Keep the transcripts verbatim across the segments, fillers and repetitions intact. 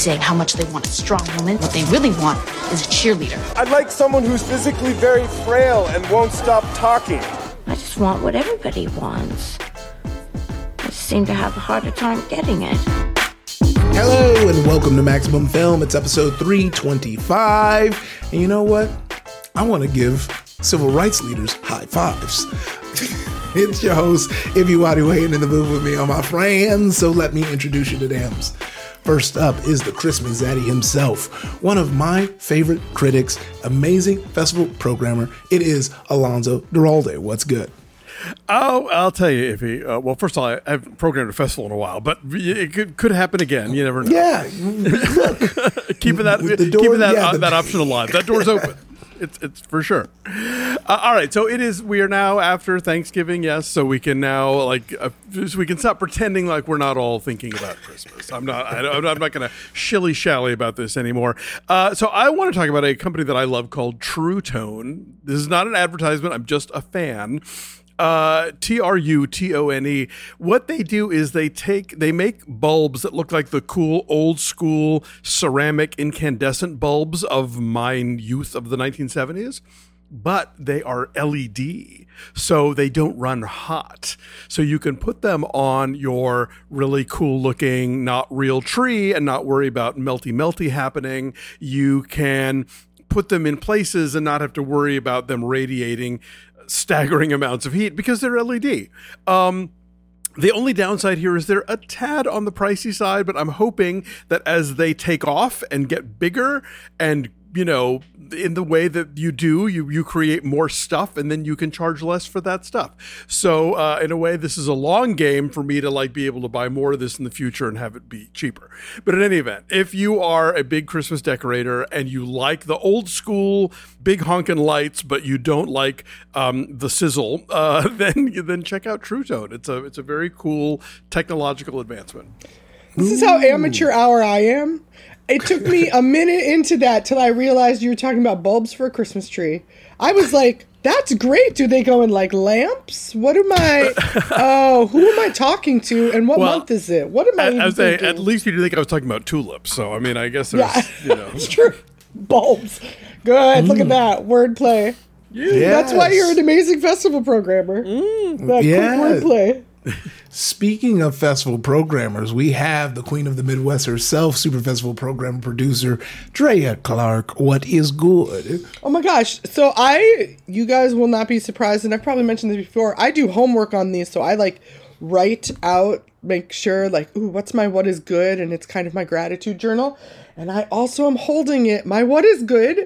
saying how much they want a strong woman. What they really want is a cheerleader. I'd like someone who's physically very frail and won't stop talking. I just want what everybody wants. I just seem to have a harder time getting it. Hello and welcome to Maximum Film. It's episode three twenty-five. And you know what? I want to give civil rights leaders high fives. It's your host, Ivy Wadiway, in the booth with me, all my friends. So let me introduce you to them. First up is the Christmas Zaddy himself, one of my favorite critics, amazing festival programmer. It is Alonzo Duralde. What's good? Oh, I'll tell you, Iffy. Uh, well, first of all, I haven't programmed a festival in a while, but it could, could happen again. You never know. Yeah, look, keeping that the door, keeping that yeah, uh, the, that option alive. That door's open. It's it's for sure. Uh, all right, so it is. We are now after Thanksgiving, yes. So we can now like uh, so we can stop pretending like we're not all thinking about Christmas. I'm not. I, I'm not going to shilly shally about this anymore. Uh, so I want to talk about a company that I love called True Tone. This is not an advertisement. I'm just a fan. Uh, T R U T O N E. What they do is they take, they make bulbs that look like the cool old school ceramic incandescent bulbs of my youth of the nineteen seventies, but they are L E D, so they don't run hot. So you can put them on your really cool looking, not real tree and not worry about melty melty happening. You can put them in places and not have to worry about them radiating staggering amounts of heat because they're L E D. Um, the only downside here is they're a tad on the pricey side, but I'm hoping that as they take off and get bigger and, you know, in the way that you do, you, you create more stuff and then you can charge less for that stuff. So uh, in a way, this is a long game for me to like be able to buy more of this in the future and have it be cheaper. But in any event, if you are a big Christmas decorator and you like the old school big honkin' lights, but you don't like um, the sizzle, uh, then then check out True Tone. It's a it's a very cool technological advancement. This is how amateur hour I am. It took me a minute into that till I realized you were talking about bulbs for a Christmas tree. I was like, that's great. Do they go in like lamps? What am I, oh, who am I talking to? And what well, month is it? What am I, I even say, thinking? At least you didn't think I was talking about tulips. So, I mean, I guess there's, yeah, you know. It's true. Bulbs. Good. Mm. Look at that. Wordplay. Yes. That's why you're an amazing festival programmer. Mm. That yes. quick wordplay. Speaking of festival programmers, we have the queen of the Midwest herself, Super Festival program producer, Drea Clark. What is good? Oh my gosh. So I, you guys will not be surprised, and I've probably mentioned this before, I do homework on these, so I like write out, make sure like, ooh, what's my what is good, and it's kind of my gratitude journal. And I also am holding it. My what is good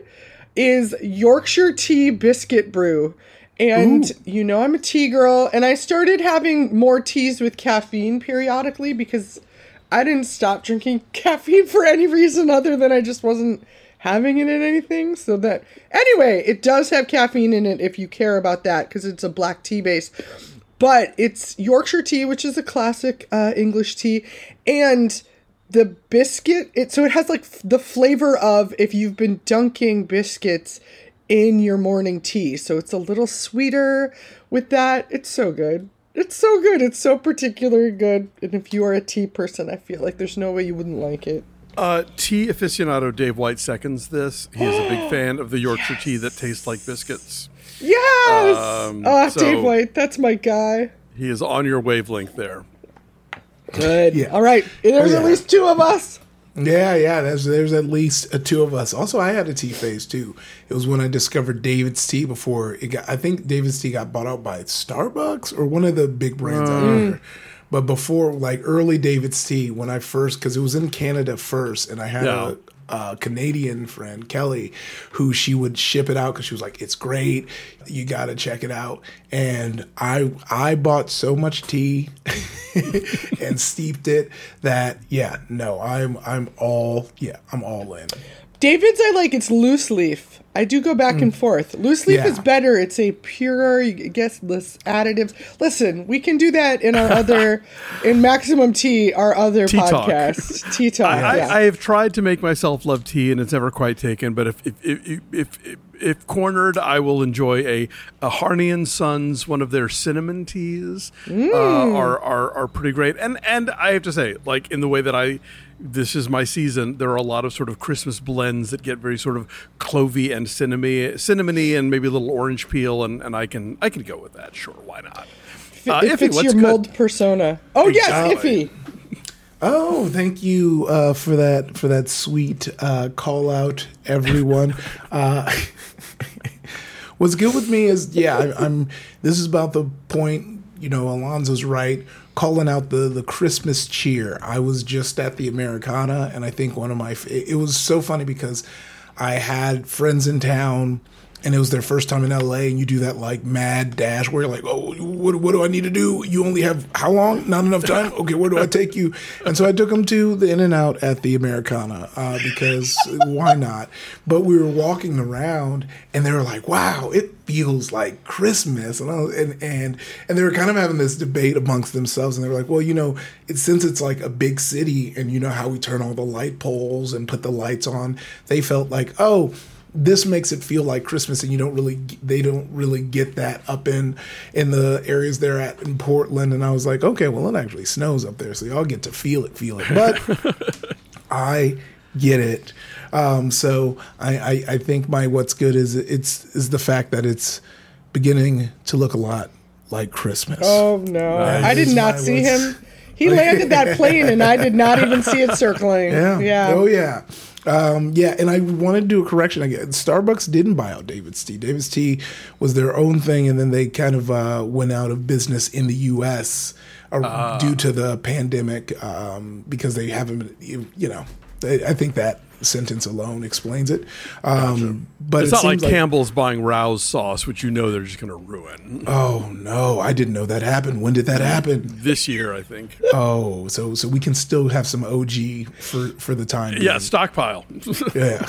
is Yorkshire Tea Biscuit Brew. And, Ooh. you know, I'm a tea girl, and I started having more teas with caffeine periodically because I didn't stop drinking caffeine for any reason other than I just wasn't having it in anything. So that, anyway, it does have caffeine in it if you care about that because it's a black tea base. But it's Yorkshire tea, which is a classic uh, English tea, and the biscuit, it so it has like the flavor of if you've been dunking biscuits in your morning tea. So it's a little sweeter with that. It's so good. It's so good. It's so particularly good. And if you are a tea person, I feel like there's no way you wouldn't like it. Uh, tea aficionado Dave White seconds this. He is a big fan of the Yorkshire yes. tea that tastes like biscuits. Yes! Um, oh, so Dave White, that's my guy. He is on your wavelength there. Good. Yeah. All right. There's yeah. at least two of us. Yeah, yeah, there's there's at least uh, two of us. Also, I had a tea phase too. It was when I discovered David's Tea before it got. I think David's Tea got bought out by Starbucks or one of the big brands out Mm. there. But before, like early David's Tea, when I first, because it was in Canada first, and I had Yeah. a, a Canadian friend, Kelly, who she would ship it out because she was like, "It's great, you got to check it out." And I I bought so much tea and steeped it that yeah, no, I'm I'm all yeah, I'm all in. David's, I like, it's loose leaf. I do go back mm. and forth. Loose leaf yeah. is better. It's a purer, you guess, less additives. Listen, we can do that in our other, in Maximum Tea, our other tea podcast. Talk. Tea Talk. I, yeah. I, I have tried to make myself love tea, and it's never quite taken. But if if if if, if, if cornered, I will enjoy a, a Harney and Sons, one of their cinnamon teas mm. uh, are, are are pretty great. And and I have to say, like in the way that I, this is my season, there are a lot of sort of Christmas blends that get very sort of clovey and cinnamony, cinnamony and maybe a little orange peel, and, and I can I can go with that. Sure, why not? Uh, if it's your good? mold persona. Oh exactly. yes, Iffy. Oh, thank you uh, for that for that sweet uh, call out, everyone. uh, what's good with me is, yeah, I, I'm. This is about the point. You know, Alonzo's right. Calling out the the Christmas cheer. I was just at the Americana, and I think one of my. It was so funny because I had friends in town. And it was their first time in L A, and you do that like mad dash where you're like, oh, what, what do I need to do? You only have how long? Not enough time? Okay, where do I take you? And so I took them to the In-N-Out at the Americana uh, because why not? But we were walking around, and they were like, wow, it feels like Christmas. And, I was, and, and, and they were kind of having this debate amongst themselves, and they were like, well, you know, it, since it's like a big city, and you know how we turn all the light poles and put the lights on, they felt like, oh, this makes it feel like Christmas, and you don't really, they don't really get that up in in the areas they're at in Portland. And I was like, okay, well, it actually snows up there, so y'all get to feel it, feel it. But I get it. Um, so I, I, I think my what's good is it's is the fact that it's beginning to look a lot like Christmas. Oh no, that I did not see him. He landed that plane, and I did not even see it circling. Yeah. Yeah. Oh yeah. Um, yeah, and I wanted to do a correction again. Starbucks didn't buy out David's Tea. David's Tea was their own thing, and then they kind of uh, went out of business in the U S uh, uh. due to the pandemic um, because they haven't, you know, they, I think that sentence alone explains it. Um, gotcha. But it's it not like, like Campbell's buying Rouse sauce, which you know they're just going to ruin. Oh no, I didn't know that happened. When did that happen? This year, I think. Oh, so so we can still have some O G for for the time. Yeah, stockpile. Yeah.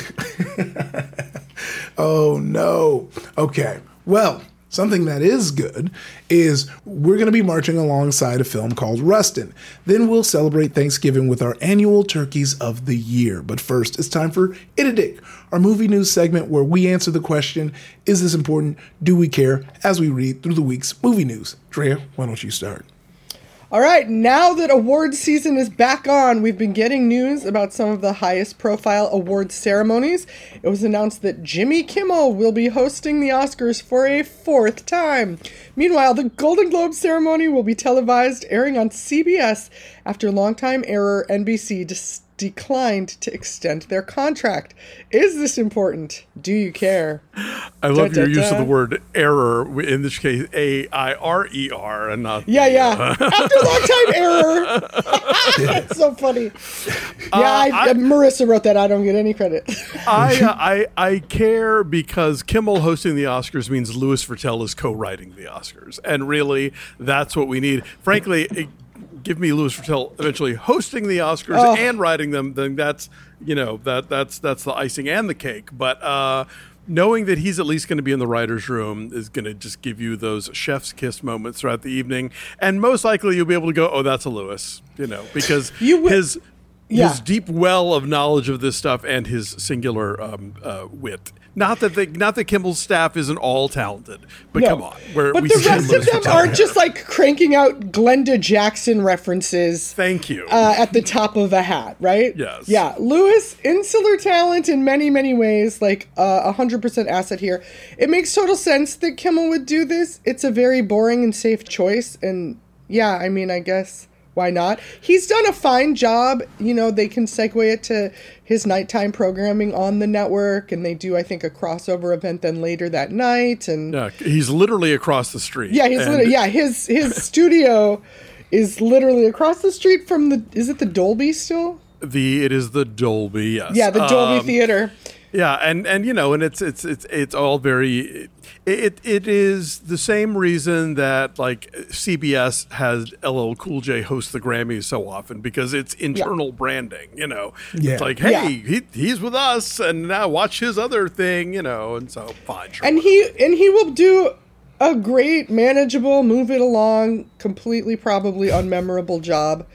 Oh no. Okay. Well, something that is good is we're going to be marching alongside a film called Rustin. Then we'll celebrate Thanksgiving with our annual turkeys of the year. But first, it's time for It a Dick, our movie news segment where we answer the question, is this important? Do we care? As we read through the week's movie news. Drea, why don't you start? All right, now that awards season is back on, we've been getting news about some of the highest profile awards ceremonies. It was announced that Jimmy Kimmel will be hosting the Oscars for a fourth time. Meanwhile, the Golden Globe ceremony will be televised, airing on C B S after longtime error N B C dis- declined to extend their contract. Is this important? Do you care? I love da, your da, use da. of the word error, in this case A I R E R and not yeah yeah uh, after longtime error. It's so funny. Yeah, uh, I, I, Marissa wrote that. I don't get any credit. I, uh, I I care because Kimmel hosting the Oscars means Louis Virtel is co-writing the Oscars, and really that's what we need. Frankly, it, give me Louis Virtel eventually hosting the Oscars oh. and writing them, then that's, you know, that that's that's the icing and the cake. But uh, knowing that he's at least going to be in the writer's room is going to just give you those chef's kiss moments throughout the evening. And most likely you'll be able to go, oh, that's a Louis, you know, because you w- his yeah. his deep well of knowledge of this stuff and his singular um, uh, wit. Not that they, not that Kimmel's staff isn't all talented, but no. come on. We're, but we the rest of them aren't just like cranking out Glenda Jackson references. Thank you. Uh, at the top of a hat, right? Yes. Yeah. Louis, insular talent in many, many ways, like a uh, one hundred percent asset here. It makes total sense that Kimmel would do this. It's a very boring and safe choice. And yeah, I mean, I guess... why not? He's done a fine job. You know, they can segue it to his nighttime programming on the network, and they do, I think, a crossover event then later that night. And yeah, he's literally across the street. Yeah, he's literally, yeah, his his studio is literally across the street from the. Is it the Dolby still? The it is the Dolby. Yes. Yeah, the Dolby um, Theater. Yeah, and, and you know, and it's it's it's it's all very it it is the same reason that like C B S has L L Cool J host the Grammys so often, because it's internal yeah. branding, you know. Yeah. It's like, hey, yeah. he he's with us, and now watch his other thing, you know, and so fine. Sure, and he and he will do a great, manageable, move it along, completely probably unmemorable job.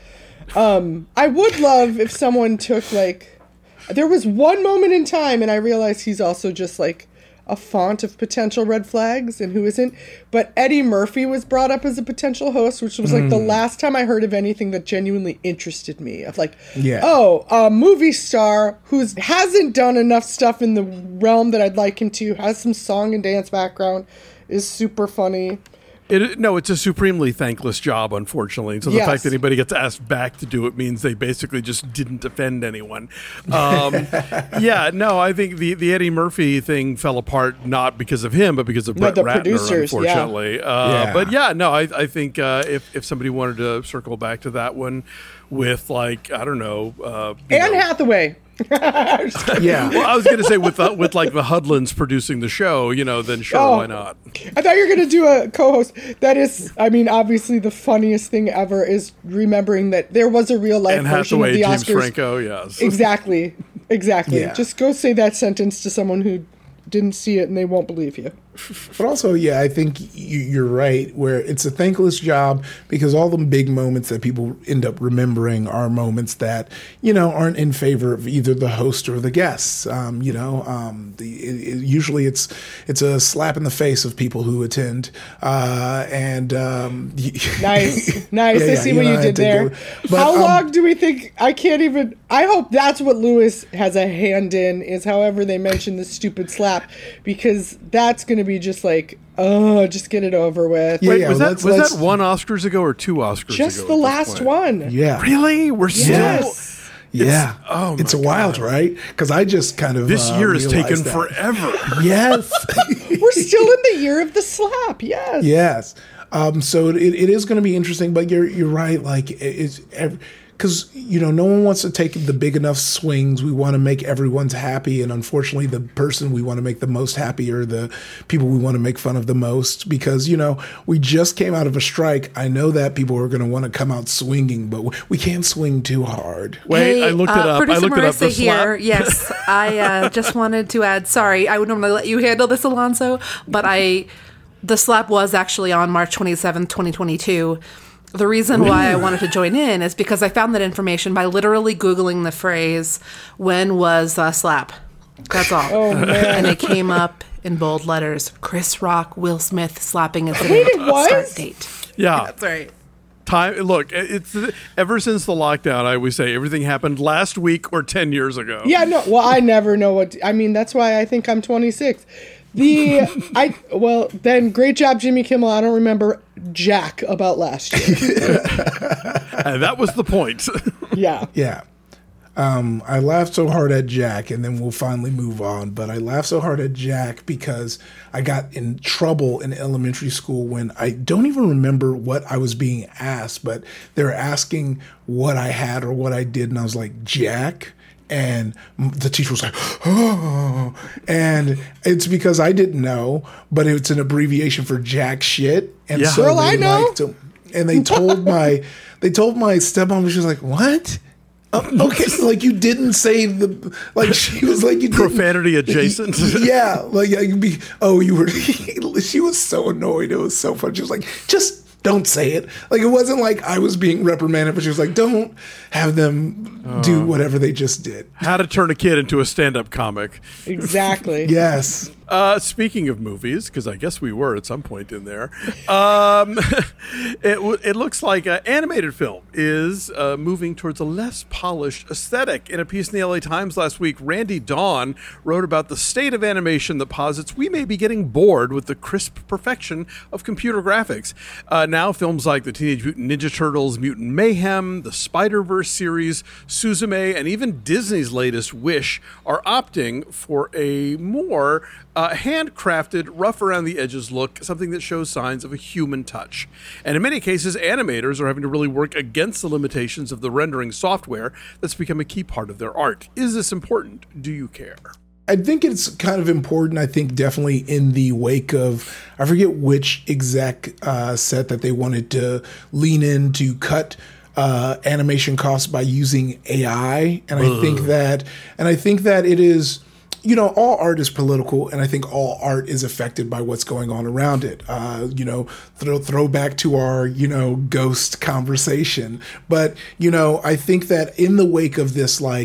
Um, I would love if someone took like. There was one moment in time, and I realized he's also just like a font of potential red flags and who isn't. But Eddie Murphy was brought up as a potential host, which was like mm. the last time I heard of anything that genuinely interested me. Of like, yeah. oh, a movie star who hasn't done enough stuff in the realm that I'd like him to, has some song and dance background, is super funny. It, no, it's a supremely thankless job, unfortunately. So the yes. fact that anybody gets asked back to do it means they basically just didn't offend anyone. Um, yeah, no, I think the, the Eddie Murphy thing fell apart not because of him, but because of Brett no, the Ratner, producers, unfortunately. Yeah. Uh, Yeah. But yeah, no, I, I think uh, if, if somebody wanted to circle back to that one with, like, I don't know. Uh, Anne know, Hathaway. Yeah. Well, I was going to say with uh, with like the Hudlins producing the show, you know, then sure, Oh. why not? I thought you were going to do a co-host. That is, I mean, obviously the funniest thing ever is remembering that there was a real life Anne version Hathaway, of the James Oscars. Franco, yes. Exactly. Exactly. Yeah. Just go say that sentence to someone who didn't see it and they won't believe you. But also, yeah, I think you, you're right, where it's a thankless job because all the big moments that people end up remembering are moments that, you know, aren't in favor of either the host or the guests. Um, you know, um, the, it, it, usually it's it's a slap in the face of people who attend. Uh, and um, Nice. Nice. Yeah, I yeah, see you what and you I did did there. go- but, How um, long do we think? I can't even. I hope that's what Lewis has a hand in, is however they mention the stupid slap, because that's going to be just like, oh, just get it over with. Yeah, Wait, yeah, was that let's- was let's- that one Oscars ago or two Oscars Just ago? the at this last point? one. yeah. Really? We're still. Yes. Yeah. oh it's my a wild, God. right? Because I just kind of This uh, year has realized taken that. forever. Yes. We're still in the year of the slap. Yes. Yes. Um, so it, it is going to be interesting, but you're you're right. Like it's because you know no one wants to take the big enough swings. We want to make everyone's happy, and unfortunately, the person we want to make the most happy are the people we want to make fun of the most. Because you know we just came out of a strike. I know that people are going to want to come out swinging, but we can't swing too hard. Wait, Hey, I looked it uh, up. I Producer looked it up. Marissa The slap. here. Yes, I uh, just wanted to add. Sorry, I would normally let you handle this, Alonso, but I the slap was actually on March twenty-seventh, twenty twenty-two. The reason why I wanted to join in is because I found that information by literally Googling the phrase, when was the slap? That's all. Oh, man. And it came up in bold letters, Chris Rock, Will Smith slapping incident. Wait, it was? Start date. Yeah. That's right. Time. Look, it's ever since the lockdown. I always say everything happened last week or ten years ago. Yeah, no. Well, I never know what. I mean, that's why I think I'm twenty-six. The I well then great job Jimmy Kimmel. I don't remember jack about last year. And that was the point. Yeah. Yeah. Um, I laughed so hard at Jack, and then we'll finally move on. But I laughed so hard at Jack because I got in trouble in elementary school when I don't even remember what I was being asked, but they were asking what I had or what I did, and I was like, Jack? And the teacher was like, oh, and it's because I didn't know, but it's an abbreviation for jack shit. And Yeah. so Girl, they I know. Like to, and they told my, they told my stepmom, she was like, what? Oh, okay, so like you didn't say the, like she was like you didn't, Profanity adjacent. yeah, like I could be. Oh, you were. She was so annoyed. It was so funny. She was like, just don't say it. Like it wasn't like I was being reprimanded, but she was like, don't have them do whatever they just did. How to turn a kid into a stand-up comic. Exactly. Yes. Uh, speaking of movies, because I guess we were at some point in there, um, it, w- it looks like uh, animated film is uh, moving towards a less polished aesthetic. In a piece in the L A Times last week, Randy Dawn wrote about the state of animation that posits we may be getting bored with the crisp perfection of computer graphics. Uh, now, films like the Teenage Mutant Ninja Turtles, Mutant Mayhem, the Spider-Verse series, Suzume, and even Disney's latest Wish are opting for a more Uh, handcrafted, rough around the edges look, something that shows signs of a human touch. And in many cases, animators are having to really work against the limitations of the rendering software that's become a key part of their art. Is this important? Do you care? I think it's kind of important. I think definitely in the wake of, I forget which exec uh, set that they wanted to lean in to cut uh, animation costs by using A I. And I Ugh. think that, and I think that it is, you know, all art is political, and I think all art is affected by what's going on around it. Uh, you know, throw throw back to our, you know, ghost conversation. But, you know, I think that in the wake of this, like,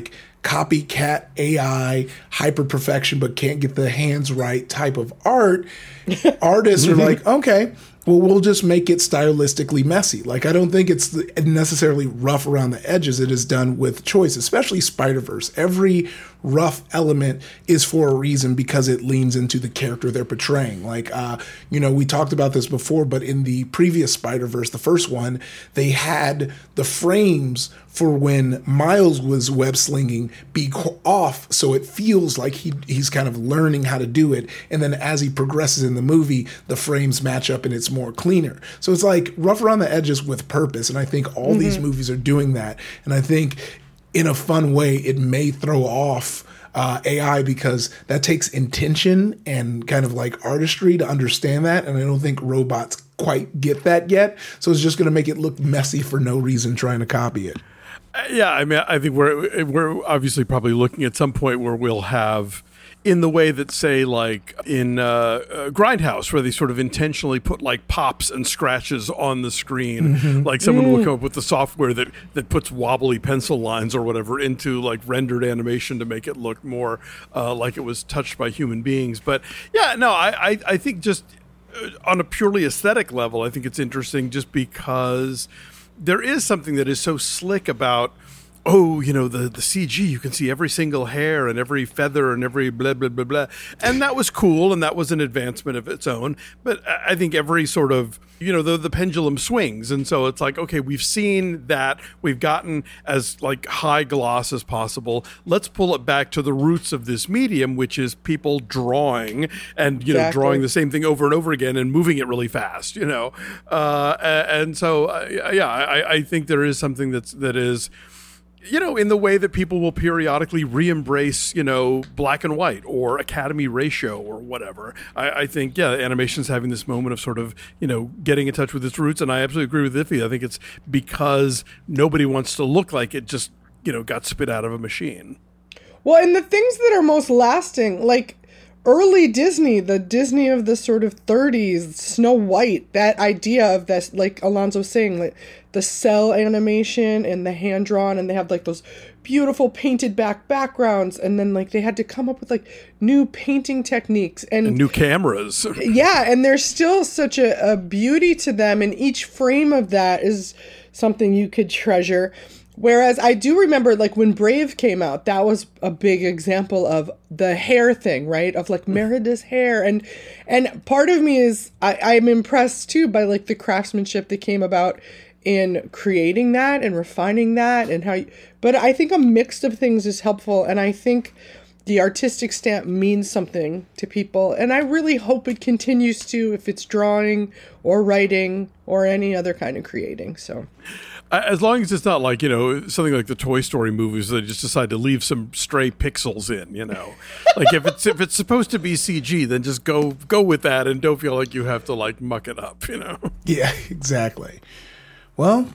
copycat A I, hyper perfection, but can't get the hands right type of art, artists are like, okay, well, we'll just make it stylistically messy. Like, I don't think it's necessarily rough around the edges. It is done with choice, especially Spider-Verse. Every rough element is for a reason because it leans into the character they're portraying. Like, uh, you know, we talked about this before, but in the previous Spider-Verse, the first one, they had the frames for when Miles was web slinging be off, so it feels like he he's kind of learning how to do it. And then as he progresses in the movie, the frames match up and it's more cleaner. So it's like rough around the edges with purpose. And I think all mm-hmm. these movies are doing that. And I think in a fun way, it may throw off uh, A I because that takes intention and kind of like artistry to understand that. And I don't think robots quite get that yet. So it's just going to make it look messy for no reason trying to copy it. Yeah, I mean, I think we're we're obviously probably looking at some point where we'll have, in the way that, say, like in uh, uh, Grindhouse, where they sort of intentionally put like pops and scratches on the screen, mm-hmm. like someone will come up with the software that that puts wobbly pencil lines or whatever into like rendered animation to make it look more uh, like it was touched by human beings. But yeah, no, I I, I think just on a purely aesthetic level, I think it's interesting just because there is something that is so slick about, oh, you know, the, the C G, you can see every single hair and every feather and every blah, blah, blah, blah. And that was cool, and that was an advancement of its own. But I think every sort of, you know, the, the pendulum swings. And so it's like, okay, we've seen that. We've gotten as, like, high gloss as possible. Let's pull it back to the roots of this medium, which is people drawing and, you know, exactly. drawing the same thing over and over again and moving it really fast, you know. Uh, and so, uh, yeah, I, I think there is something that's that is... you know, in the way that people will periodically re-embrace, you know, black and white or Academy ratio or whatever. I, I think, yeah, animation's having this moment of sort of, you know, getting in touch with its roots. And I absolutely agree with Iffy. I think it's because nobody wants to look like it just, you know, got spit out of a machine. Well, and the things that are most lasting, like early Disney, the Disney of the sort of thirties, Snow White, that idea of this, like Alonzo was saying, like the cell animation and the hand-drawn, and they have like those beautiful painted back backgrounds, and then like they had to come up with like new painting techniques and, and new cameras. Yeah, and there's still such a, a beauty to them, and each frame of that is something you could treasure. Whereas I do remember, like, when Brave came out, that was a big example of the hair thing, right? Of, like, Merida's hair. And and part of me is, I, I'm impressed, too, by, like, the craftsmanship that came about in creating that and refining that and how you... But I think a mix of things is helpful, and I think the artistic stamp means something to people. And I really hope it continues to, if it's drawing or writing or any other kind of creating, so... As long as it's not like, you know, something like the Toy Story movies that just decide to leave some stray pixels in, you know. Like if it's if it's supposed to be C G, then just go go with that and don't feel like you have to like muck it up, you know. Yeah, exactly. Well,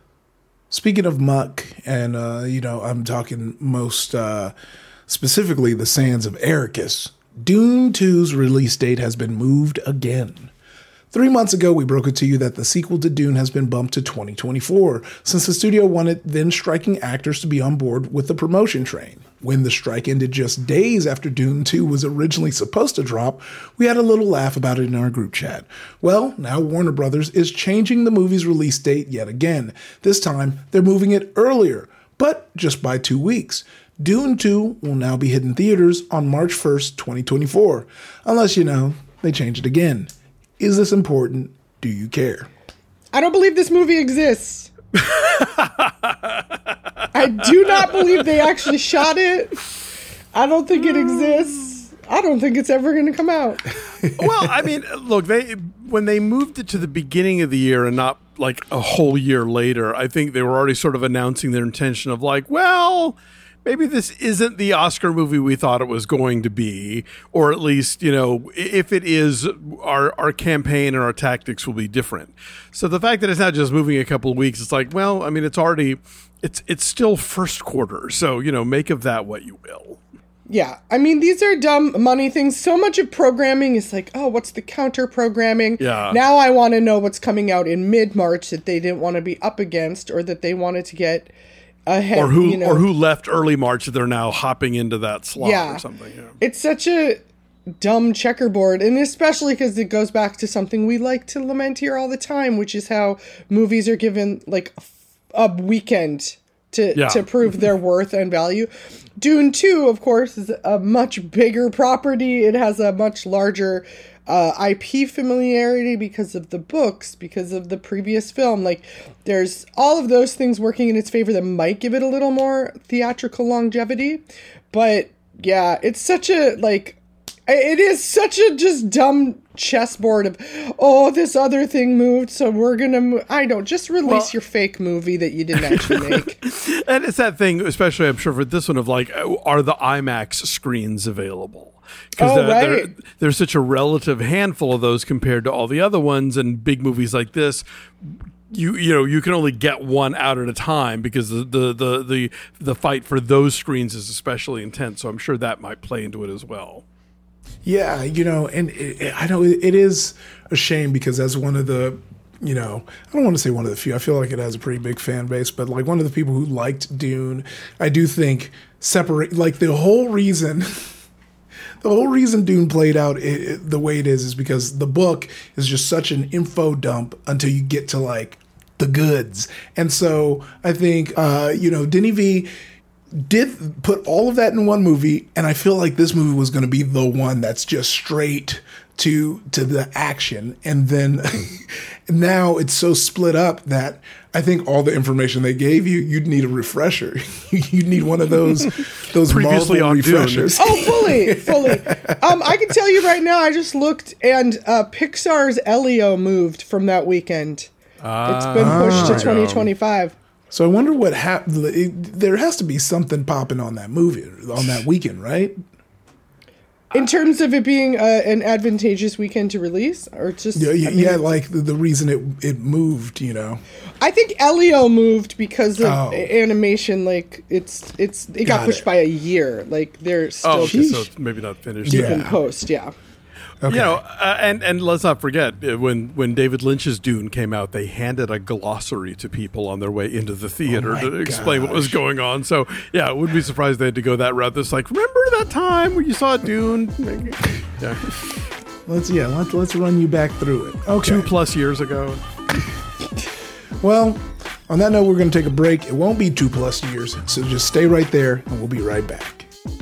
speaking of muck, and uh, you know, I'm talking most uh, specifically the Sands of Arrakis, Dune two's release date has been moved again. Three months ago, we broke it to you that the sequel to Dune has been bumped to twenty twenty-four, since the studio wanted then-striking actors to be on board with the promotion train. When the strike ended just days after Dune two was originally supposed to drop, we had a little laugh about it in our group chat. Well, now Warner Brothers is changing the movie's release date yet again. This time, they're moving it earlier, but just by two weeks. Dune two will now be hitting theaters on March first, twenty twenty-four, unless, you know, they change it again. Is this important? Do you care? I don't believe this movie exists. I do not believe they actually shot it. I don't think it exists. I don't think it's ever going to come out. Well, I mean, look, they when they moved it to the beginning of the year and not like a whole year later, I think they were already sort of announcing their intention of like, well, maybe this isn't the Oscar movie we thought it was going to be, or at least, you know, if it is, our our campaign and our tactics will be different. So the fact that it's not just moving a couple of weeks, it's like, well, I mean, it's already, it's it's still first quarter, so, you know, make of that what you will. Yeah, I mean, these are dumb money things. So much of programming is like, oh, what's the counter programming? Yeah. Now I want to know what's coming out in mid-March that they didn't want to be up against or that they wanted to get ahead, or who you know? or who left early March, they're now hopping into that slot Yeah. or something. Yeah. It's such a dumb checkerboard, and especially because it goes back to something we like to lament here all the time, which is how movies are given like a weekend to Yeah. to prove their worth and value. Dune two, of course, is a much bigger property. It has a much larger uh, I P familiarity because of the books, because of the previous film. Like, there's all of those things working in its favor that might give it a little more theatrical longevity. But yeah, it's such a, like, it is such a just dumb chessboard of, oh, this other thing moved, so we're gonna move. I don't, just release Well- your fake movie that you didn't actually make. And it's that thing, especially I'm sure for this one, of like, are the IMAX screens available? Because Oh, right. there, there's such a relative handful of those compared to all the other ones, and big movies like this, you you know you can only get one out at a time because the the the the, the fight for those screens is especially intense. So I'm sure that might play into it as well. Yeah, you know, and it, it- I know it, it is a shame because as one of the, you know, I don't want to say one of the few, I feel like it has a pretty big fan base, but like one of the people who liked Dune, I do think separate, like the whole reason, the whole reason Dune played out it, it, the way it is is because the book is just such an info dump until you get to like the goods. And so I think, uh, you know, Denis V did put all of that in one movie, and I feel like this movie was going to be the one that's just straight to to the action. And then now it's so split up that I think all the information they gave you, you'd need a refresher. You'd need one of those those Previously Marvel on Dune. refreshers. Oh, fully, fully. Um, I can tell you right now, I just looked, and uh, Pixar's Elio moved from that weekend. It's been pushed to twenty twenty-five. So I wonder what happened. There has to be something popping on that movie on that weekend, right? In terms of it being uh, an advantageous weekend to release, or just Yeah, yeah, I mean, yeah like the, the reason it it moved, you know. I think Elio moved because of Oh. a- animation. Like it's it's it got, Got pushed it. by a year. Like they're still Oh, okay, so Sheesh. it's maybe not finished. deep Yeah. in post. Yeah. Okay. You know, uh, and and let's not forget uh, when when David Lynch's Dune came out, they handed a glossary to people on their way into the theater Oh my to explain what was gosh. going on. So yeah, I wouldn't be surprised they had to go that route. This like, remember that time when you saw Dune? Yeah, let's yeah, let's let's run you back through it. Okay. two plus years ago. Well, on that note, we're going to take a break. It won't be two plus years, so just stay right there, and we'll be right back.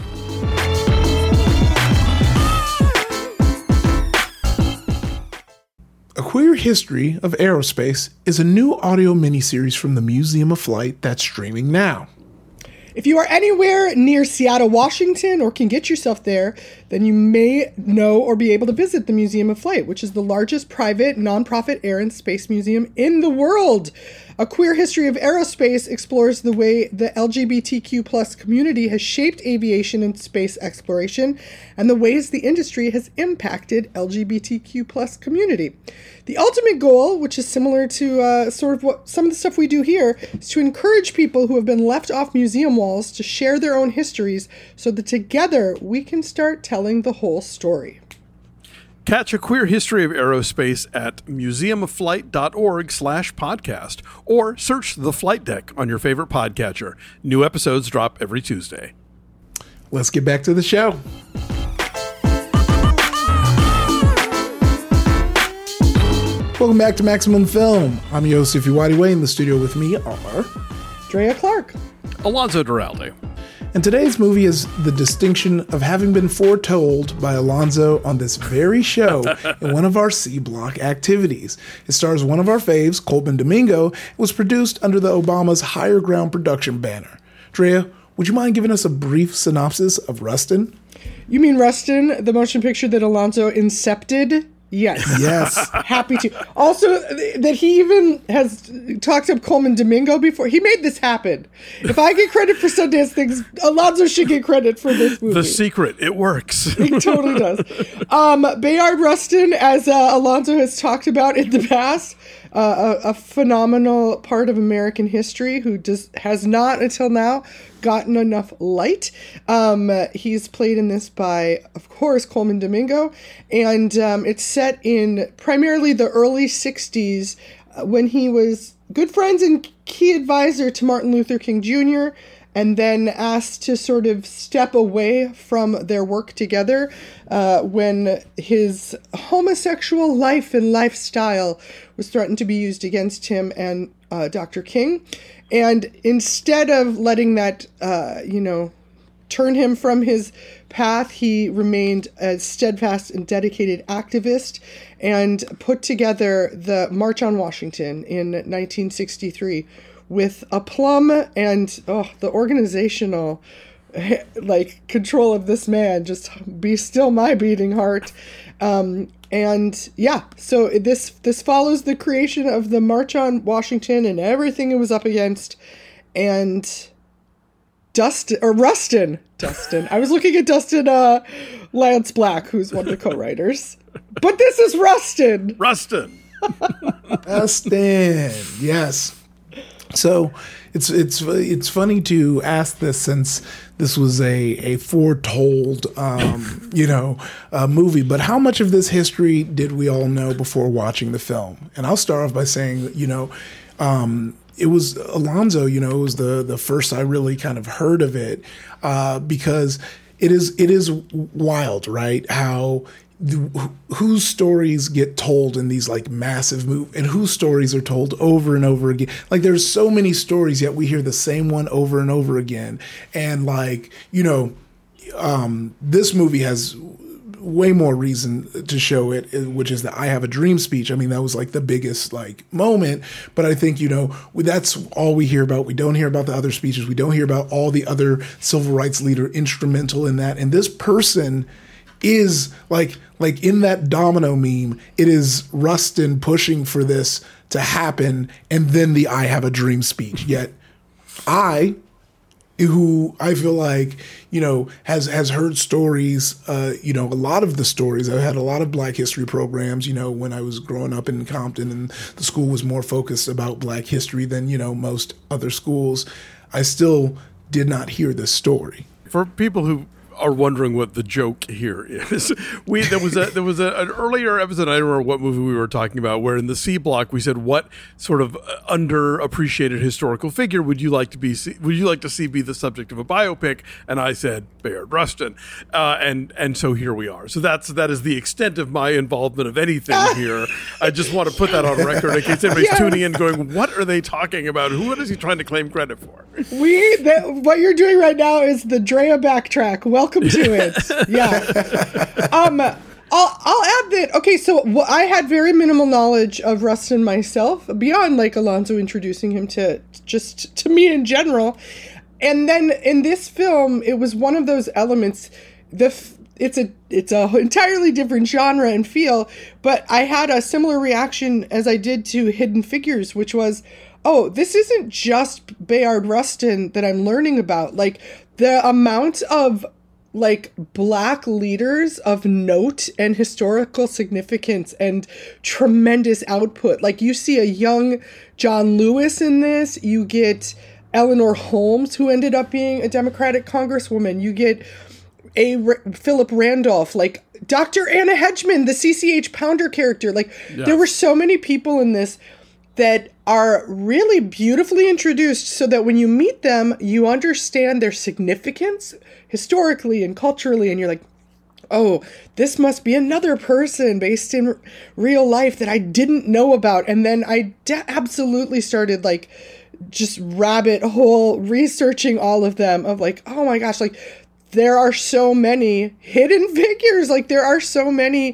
A Queer History of Aerospace is a new audio miniseries from the Museum of Flight that's streaming now. If you are anywhere near Seattle, Washington, or can get yourself there, then you may know or be able to visit the Museum of Flight, which is the largest private, nonprofit air and space museum in the world. A Queer History of Aerospace explores the way the L G B T Q plus community has shaped aviation and space exploration, and the ways the industry has impacted L G B T Q plus community. The ultimate goal, which is similar to uh, sort of what some of the stuff we do here, is to encourage people who have been left off museum walls to share their own histories so that together we can start telling the whole story. Catch A Queer History of Aerospace at museumofflight.org slash podcast or search The Flight Deck on your favorite podcatcher. New episodes drop every Tuesday. Let's get back to the show. Welcome back to Maximum Film. I'm Yosef Iwadiwe. In the studio with me are... Drea Clark. Alonzo Duralde. And today's movie is the distinction of having been foretold by Alonzo on this very show in one of our C Block activities. It stars one of our faves, Colman Domingo. It was produced under the Obama's Higher Ground production banner. Drea, would you mind giving us a brief synopsis of Rustin? You mean Rustin, the motion picture that Alonzo incepted? Yes. Yes. Happy to. Also, th- that he even has talked up Colman Domingo before. He made this happen. If I get credit for Sundance things, Alonzo should get credit for this movie. The secret, it works. It totally does. Um, Bayard Rustin, as uh, Alonzo has talked about in the past, uh, a, a phenomenal part of American history who does has not until now gotten enough light. Um, uh, he's played in this by, of course, Colman Domingo, and um, it's set in primarily the early sixties uh, when he was good friends and key advisor to Martin Luther King Junior, and then asked to sort of step away from their work together uh, when his homosexual life and lifestyle was threatened to be used against him and uh, Doctor King. And instead of letting that, uh, you know, turn him from his path, he remained a steadfast and dedicated activist and put together the March on Washington in nineteen sixty-three with aplomb and oh, the organizational like control of this man. Just be still my beating heart. Um, and yeah, so this this follows the creation of the March on Washington and everything it was up against. And Dustin or Rustin, Dustin. I was looking at Dustin uh, Lance Black, who's one of the co-writers, but this is Rustin. Rustin. Rustin. Yes. So it's it's it's funny to ask this since this was a a foretold um, you know uh, movie. But how much of this history did we all know before watching the film? And I'll start off by saying that, you know. Um, It was Alonzo, you know, it was the, the first I really kind of heard of it uh, because it is it is wild, right? How the, whose stories get told in these like massive movies and whose stories are told over and over again. Like there's so many stories, yet we hear the same one over and over again. And like, you know, um, this movie has way more reason to show it, which is the I Have a Dream speech. I mean, that was like the biggest like moment, but I think, you know, that's all we hear about. We don't hear about the other speeches. We don't hear about all the other civil rights leader instrumental in that. And this person is like, like in that domino meme, it is Rustin pushing for this to happen. And then the I Have a Dream speech. Yet I, who I feel like, you know, has, has heard stories, uh, you know, a lot of the stories. I've had a lot of Black history programs, you know, when I was growing up in Compton and the school was more focused about Black history than, you know, most other schools. I still did not hear this story. For people who are wondering what the joke here is, we there was a there was a, an earlier episode, I don't remember what movie we were talking about, where in the C block we said, what sort of underappreciated historical figure would you like to be would you like to see be the subject of a biopic? And I said Bayard Rustin, uh, and and so here we are. So that's that is the extent of my involvement of anything here. I just want to put that on record in case anybody's yes. tuning in, going, "What are they talking about? Who what is he trying to claim credit for?" We the, what you're doing right now is the Drea backtrack. Welcome to it. Yeah. Um, I'll, I'll add that. Okay, so well, I had very minimal knowledge of Rustin myself, beyond like Alonzo introducing him to just to me in general. And then in this film, it was one of those elements. The it's a it's a entirely different genre and feel, but I had a similar reaction as I did to Hidden Figures, which was, oh, this isn't just Bayard Rustin that I'm learning about. Like the amount of like Black leaders of note and historical significance and tremendous output. Like you see a young John Lewis in this. You get Eleanor Holmes, who ended up being a Democratic congresswoman. You get a R- Philip Randolph, like Doctor Anna Hedgeman, the C C H Pounder character. Like yeah. There were so many people in this that are really beautifully introduced so that when you meet them, you understand their significance historically and culturally, and you're like, oh, this must be another person based in r- real life that I didn't know about. And then I de- absolutely started like just rabbit hole researching all of them of like, oh my gosh, like there are so many hidden figures. Like there are so many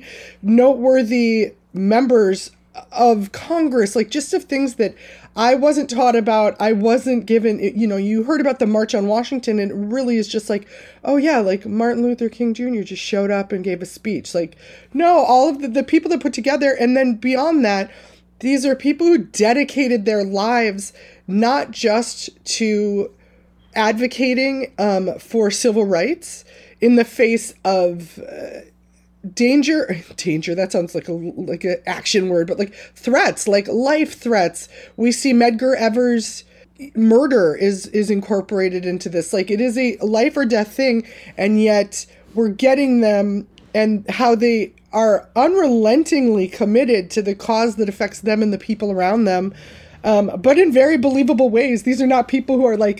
noteworthy members of Congress, like just of things that I wasn't taught about. I wasn't given, you know, you heard about the March on Washington, and it really is just like, oh yeah, like Martin Luther King Junior just showed up and gave a speech. Like, no, all of the, the people that put together, and then beyond that, these are people who dedicated their lives not just to advocating um, for civil rights in the face of uh, danger danger that sounds like a like an action word, but like threats, like life threats. We see Medgar Evers' murder is is incorporated into this. Like it is a life or death thing, and yet we're getting them and how they are unrelentingly committed to the cause that affects them and the people around them. um, but in very believable ways. These are not people who are like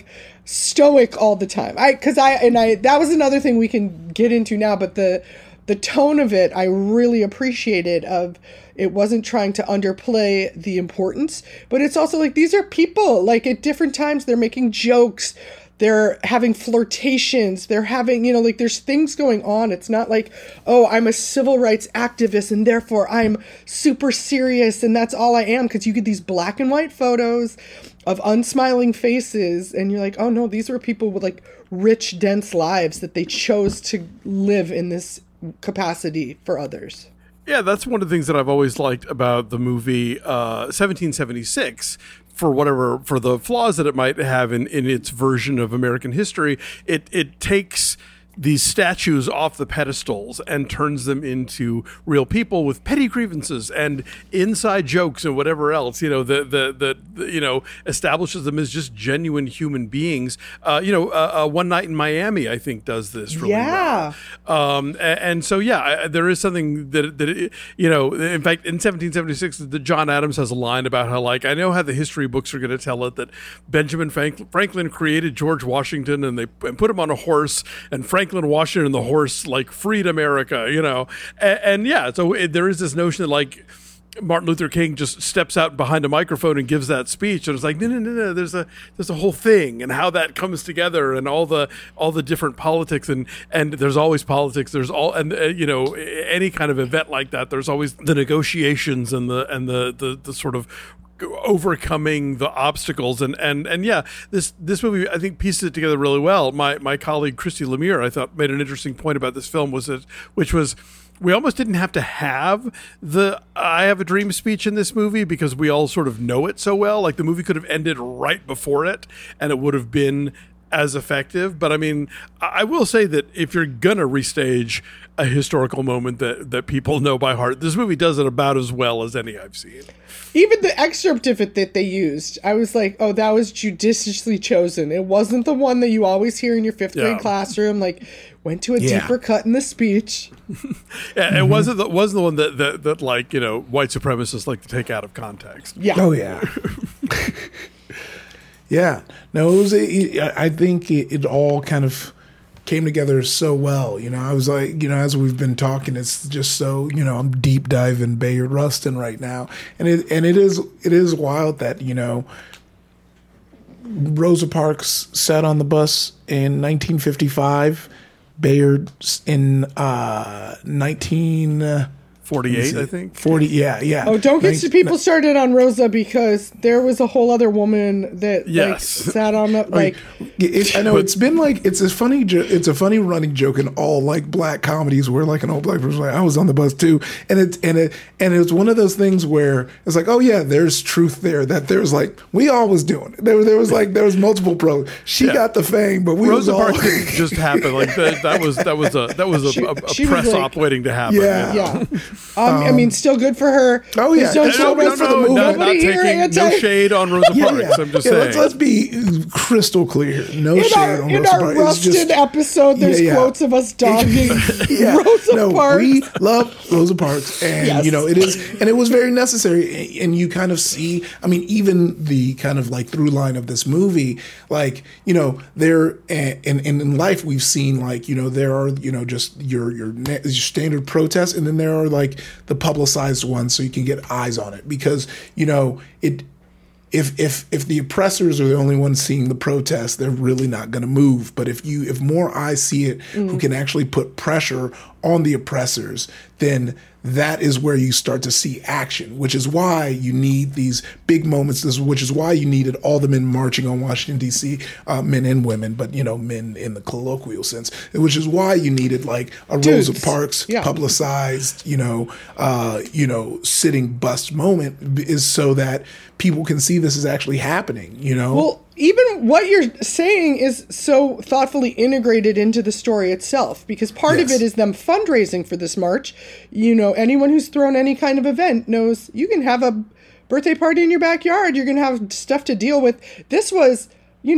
stoic all the time. I, cause I, and I, that was another thing we can get into now, but the, the tone of it, I really appreciated of, it wasn't trying to underplay the importance, but it's also like, these are people, like at different times they're making jokes, they're having flirtations, they're having, you know, like there's things going on. It's not like, oh, I'm a civil rights activist and therefore I'm super serious and that's all I am. Because you get these black and white photos of unsmiling faces and you're like, oh no, these were people with like rich, dense lives that they chose to live in this capacity for others. Yeah, that's one of the things that I've always liked about the movie uh, seventeen seventy-six. For whatever, for the flaws that it might have in, in its version of American history, it it takes these statues off the pedestals and turns them into real people with petty grievances and inside jokes and whatever else, you know, the, the, the, the you know, establishes them as just genuine human beings. Uh, you know, uh, uh, One Night in Miami, I think, does this really yeah. well. Um, and, and so, yeah, I, there is something that, that, it, you know, in fact, in seventeen seventy-six, the John Adams has a line about how, like, I know how the history books are going to tell it that Benjamin Frank- Franklin created George Washington and they and put him on a horse, and Franklin Washington and the horse like freed America, you know, and, and yeah, so it, there is this notion that like Martin Luther King just steps out behind a microphone and gives that speech, and it's like no, no, no, no. There's a there's a whole thing, and how that comes together, and all the all the different politics, and and there's always politics. There's all and uh, you know any kind of event like that. There's always the negotiations and the and the the, the sort of overcoming the obstacles and and and yeah this this movie I think pieces it together really well. My my colleague Christy Lemire I thought made an interesting point about this film was that which was we almost didn't have to have the I Have a Dream speech in this movie because we all sort of know it so well. Like the movie could have ended right before it and it would have been as effective. But I mean, I will say that if you're gonna restage a historical moment that that people know by heart, this movie does it about as well as any I've seen. Even the excerpt of it that they used, I was like, oh, that was judiciously chosen. It wasn't the one that you always hear in your fifth grade Yeah. classroom, like went to a Yeah. deeper cut in the speech. Yeah, it wasn't the, wasn't the one that, that that like you know white supremacists like to take out of context. Yeah. Oh yeah. Yeah. No, it was. A, I think it, it all kind of came together so well. You know, I was like, you know, as we've been talking, it's just so, you know, I'm deep diving Bayard Rustin right now, and it and it is it is wild that, you know, Rosa Parks sat on the bus in nineteen fifty-five, Bayard in uh, nineteen forty-eight, I think. forty, yeah, yeah. Oh, don't get Nineteen- people started on Rosa because there was a whole other woman that Yes. like sat on the like. It, I know it's been like it's a funny jo- it's a funny running joke in all like black comedies where like an old black person's like I was on the bus too, and it and it and it's one of those things where it's like, oh yeah, there's truth there, that there's like we all was doing it. There there was like there was multiple pros. She Yeah. got the fame, but we Rosa was all Parks didn't just happen. Like that, that was that was a that was a, a, a she was press like- op waiting to happen. Yeah. Yeah, um, I mean, still good for her. Oh, yeah. There's No, no, no, no, for the movie. not, not Nobody here taking anti- no shade on Rosa yeah, Parks. yeah. I'm just Yeah, saying. let's, let's be crystal clear. No In shade our, on in Rosa our Parks. It's Rustin just- episode, there's Yeah, yeah. quotes of us dogging Yeah. Rosa no, Parks. we love Rosa Parks, and Yes. you know it is, and it was very necessary. And you kind of see, I mean, even the kind of like through line of this movie, like you know, there and in, in life we've seen like you know there are you know just your your, na- your standard protests, and then there are like the publicized ones, so you can get eyes on it because you know it. If if if the oppressors are the only ones seeing the protest, they're really not going to move. But if you if more eyes see it, who can actually put pressure on the oppressors, then that is where you start to see action. Which is why you need these big moments. This which is why you needed all the men marching on Washington D C, uh, men and women, but you know men in the colloquial sense. Which is why you needed like a Dudes. Rosa Parks Yeah. publicized, you know, uh, you know, sitting bust moment is so that people can see this is actually happening, you know? Well, even what you're saying is so thoughtfully integrated into the story itself, because part of Yes. it is them fundraising for this march. You know, anyone who's thrown any kind of event knows you can have a birthday party in your backyard. You're going to have stuff to deal with. This was, you know,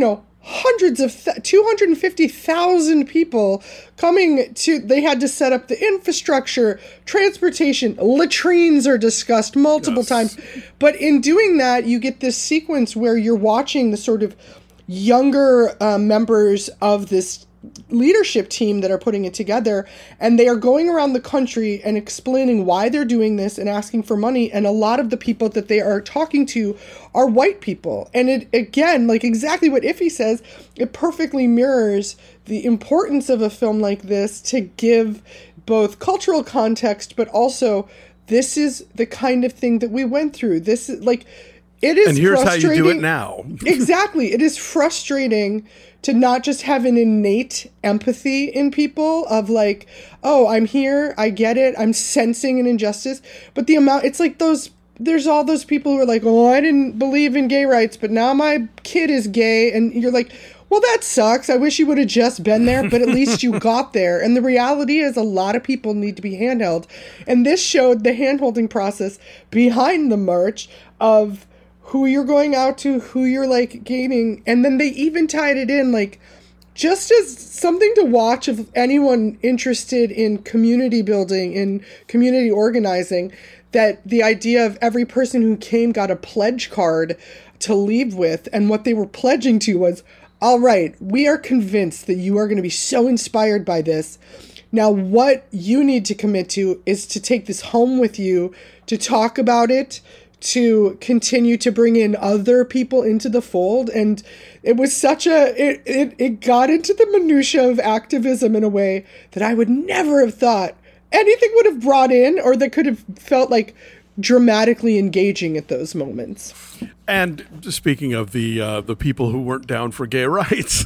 hundreds of th- two hundred fifty thousand people coming to, they had to set up the infrastructure, transportation, latrines are discussed multiple yes. times. But in doing that, you get this sequence where you're watching the sort of younger uh, members of this leadership team that are putting it together, and they are going around the country and explaining why they're doing this and asking for money, and a lot of the people that they are talking to are white people. And it, again, like exactly what Iffy says, it perfectly mirrors the importance of a film like this to give both cultural context, but also this is the kind of thing that we went through. This is like, it is and here's how you do it frustrating. now. Exactly. It is frustrating to not just have an innate empathy in people of like, oh, I'm here, I get it, I'm sensing an injustice. But the amount, it's like those, there's all those people who are like, oh, I didn't believe in gay rights, but now my kid is gay. And you're like, well, that sucks. I wish you would have just been there, but at least you got there. And the reality is a lot of people need to be handheld. And this showed the handholding process behind the march of who you're going out to, who you're like gaining. And then they even tied it in like just as something to watch of anyone interested in community building, in community organizing, that the idea of every person who came got a pledge card to leave with. And what they were pledging to was, all right, we are convinced that you are going to be so inspired by this. Now, what you need to commit to is to take this home with you, to talk about it, to continue to bring in other people into the fold. And it was such a, it, it, it got into the minutia of activism in a way that I would never have thought anything would have brought in, or that could have felt like dramatically engaging at those moments. And speaking of the uh, the people who weren't down for gay rights,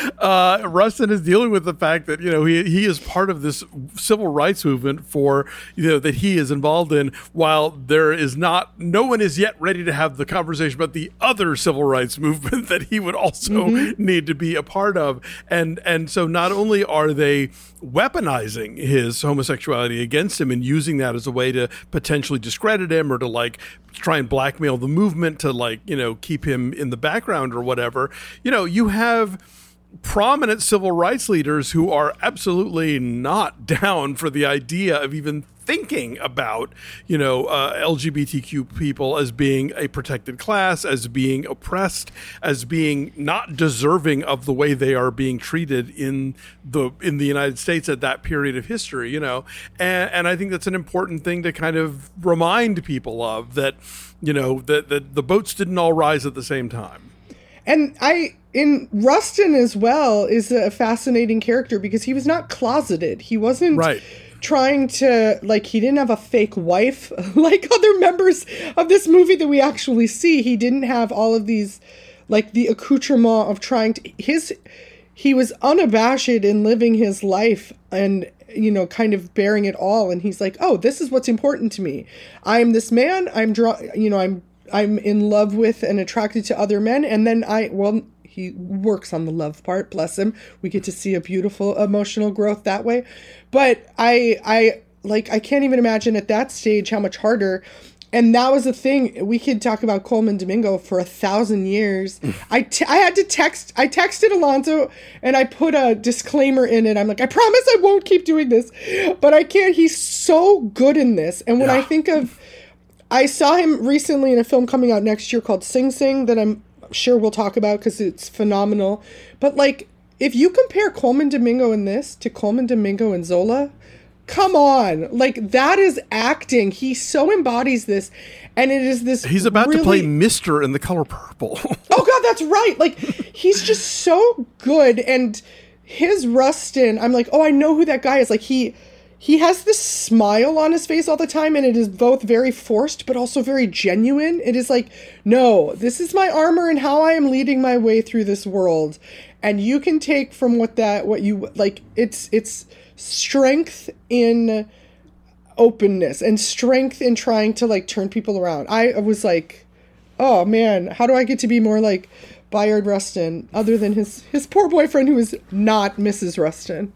uh, Rustin is dealing with the fact that, you know, he he is part of this civil rights movement for, you know, that he is involved in, while there is not, no one is yet ready to have the conversation about the other civil rights movement that he would also mm-hmm. need to be a part of. And and so not only are they weaponizing his homosexuality against him and using that as a way to potentially discredit him or to like try and blackmail the movement to like, you know, keep him in the background or whatever. You know, you have prominent civil rights leaders who are absolutely not down for the idea of even thinking about, you know, uh, L G B T Q people as being a protected class, as being oppressed, as being not deserving of the way they are being treated in the in the United States at that period of history, you know. And, and I think that's an important thing to kind of remind people of, that, you know, that, that the boats didn't all rise at the same time. And I, in Rustin as well, is a fascinating character because he was not closeted. He wasn't right. trying to, like, he didn't have a fake wife like other members of this movie that we actually see. He didn't have all of these, like, the accoutrement of trying to, his, he was unabashed in living his life and, you know, kind of bearing it all. And he's like, oh, this is what's important to me. I'm this man, I'm, draw, you know, I'm, I'm in love with and attracted to other men. And then I, well, he works on the love part, bless him. We get to see a beautiful emotional growth that way. But I, I like, I can't even imagine at that stage how much harder. And that was the thing. We could talk about Colman Domingo for a thousand years. I, t- I had to text, I texted Alonso and I put a disclaimer in it. I'm like, I promise I won't keep doing this, but I can't. He's so good in this. And when yeah. I think of, I saw him recently in a film coming out next year called Sing Sing that I'm sure we'll talk about because it's phenomenal. But like, if you compare Colman Domingo in this to Colman Domingo in Zola, come on, like that is acting. He so embodies this, and it is this. He's about really... to play Mister in The Color Purple. Oh God, that's right. Like he's just so good, and his Rustin. I'm like, oh, I know who that guy is. Like he. He has this smile on his face all the time, and it is both very forced but also very genuine. It is like, no, this is my armor and how I am leading my way through this world. And you can take from what that, what you, like, it's it's strength in openness and strength in trying to, like, turn people around. I was like, oh, man, how do I get to be more like Bayard Rustin other than his, his poor boyfriend who is not Missus Rustin?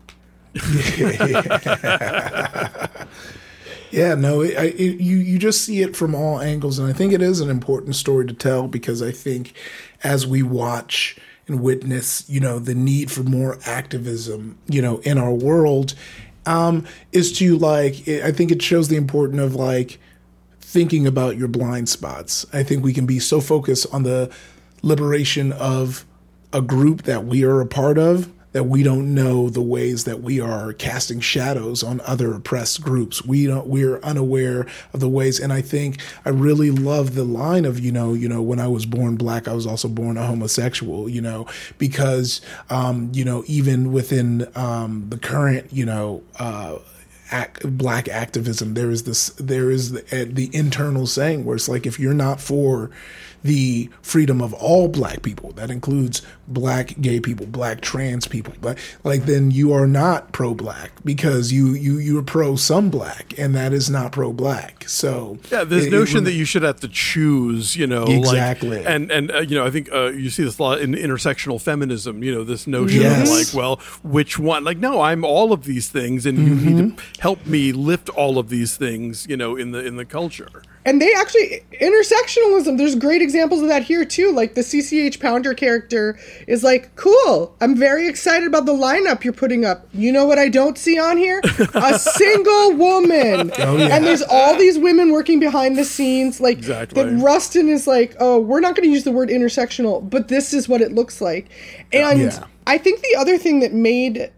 Yeah, no, it, I, it, you you just see it from all angles, and I think it is an important story to tell because I think as we watch and witness, you know, the need for more activism, you know, in our world, um, is to like, I think it shows the importance of like thinking about your blind spots. I think we can be so focused on the liberation of a group that we are a part of that we don't know the ways that we are casting shadows on other oppressed groups. We don't, we're unaware of the ways. And I think I really love the line of, you know, you know, when I was born black, I was also born a homosexual, you know, because, um, you know, even within um, the current, you know, uh, Act, black activism, there is this, there is the, uh, the internal saying where it's like, if you're not for the freedom of all black people, that includes black gay people, black trans people, but like then you are not pro-black because you you you're pro some black, and that is not pro-black. So yeah, this it, notion it, that you should have to choose, you know, exactly, like, and and uh, you know, I think uh, you see this a lot in intersectional feminism. You know, this notion yes. of like, well, which one? Like, no, I'm all of these things, and mm-hmm. you need to help me lift all of these things, you know, in the in the culture. And they actually, intersectionalism, there's great examples of that here too. Like the C C H Pounder character is like, cool, I'm very excited about the lineup you're putting up. You know what I don't see on here? A single woman. Oh, yeah. And there's all these women working behind the scenes. Like exactly. that Rustin is like, oh, we're not going to use the word intersectional, but this is what it looks like. And yeah. I think the other thing that made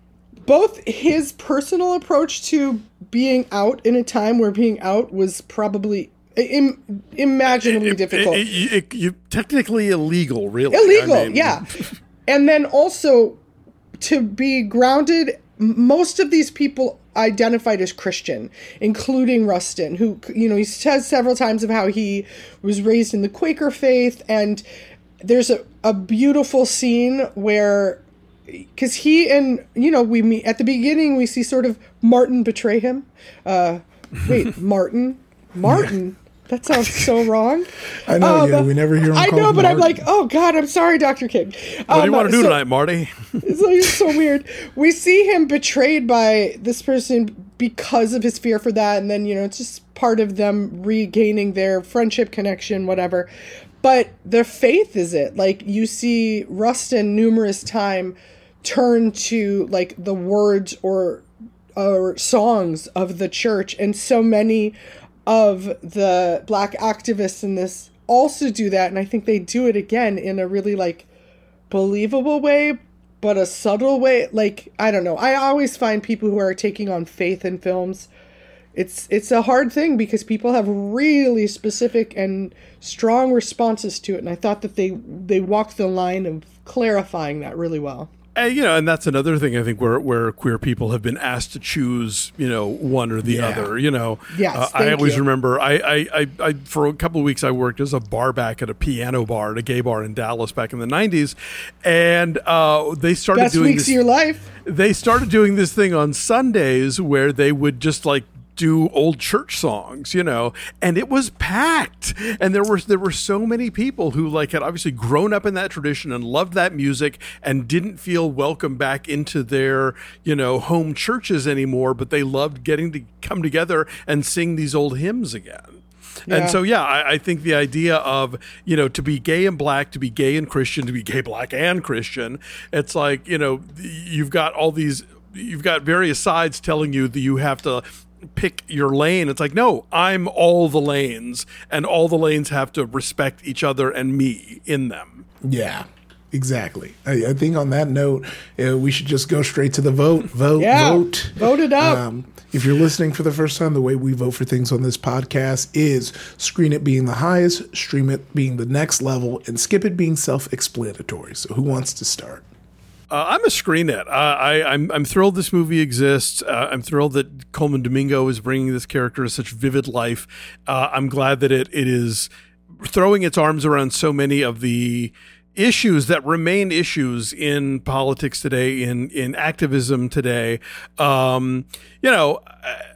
both his personal approach to being out in a time where being out was probably Im- imaginably it, it, difficult. It, it, it, you technically illegal, really. Illegal, I mean. yeah. And then also to be grounded, most of these people identified as Christian, including Rustin, who, you know, he says several times of how he was raised in the Quaker faith. And there's a, a beautiful scene where, because he and, you know, we meet at the beginning, we see sort of Martin betray him. Uh, wait, Martin? Martin? That sounds so wrong. I know, um, yeah, we never hear him I called know, but Martin. I'm like, oh God, I'm sorry, Doctor King. What um, do you want to do so, tonight, Marty? It's, like, it's so weird. We see him betrayed by this person because of his fear for that, and then, you know, it's just part of them regaining their friendship connection, whatever. But their faith is it. Like, you see Rustin numerous times turn to, like, the words or or songs of the church, and so many of the black activists in this also do that, and I think they do it again in a really like believable way, but a subtle way. Like, I don't know, I always find people who are taking on faith in films, it's it's a hard thing because people have really specific and strong responses to it, and I thought that they they walked the line of clarifying that really well. And, you know, and that's another thing I think where where queer people have been asked to choose, you know, one or the yeah. other. You know, yes, uh, I always you. remember. I, I, I, I for a couple of weeks I worked as a bar back at a piano bar at a gay bar in Dallas back in the nineties, and uh, they started Best doing weeks this, of your life. They started doing this thing on Sundays where they would just like do old church songs, you know, and it was packed. And there were there were so many people who like had obviously grown up in that tradition and loved that music and didn't feel welcome back into their, you know, home churches anymore, but they loved getting to come together and sing these old hymns again. Yeah. And so, yeah, I, I think the idea of, you know, to be gay and black, to be gay and Christian, to be gay, black, and Christian, it's like, you know, you've got all these, you've got various sides telling you that you have to pick your lane. It's like, no, I'm all the lanes, and all the lanes have to respect each other and me in them. Yeah, exactly. I, I think on that note, uh, we should just go straight to the vote. Vote, yeah, vote. Vote it up. Um, if you're listening for the first time, the way we vote for things on this podcast is Screen It being the highest, Stream It being the next level, and Skip It being self-explanatory. So who wants to start? Uh, I'm a Screen It. Uh, I, I'm I'm thrilled this movie exists. Uh, I'm thrilled that Coleman Domingo is bringing this character to such vivid life. Uh, I'm glad that it it is throwing its arms around so many of the issues that remain issues in politics today, in in activism today. Um, you know.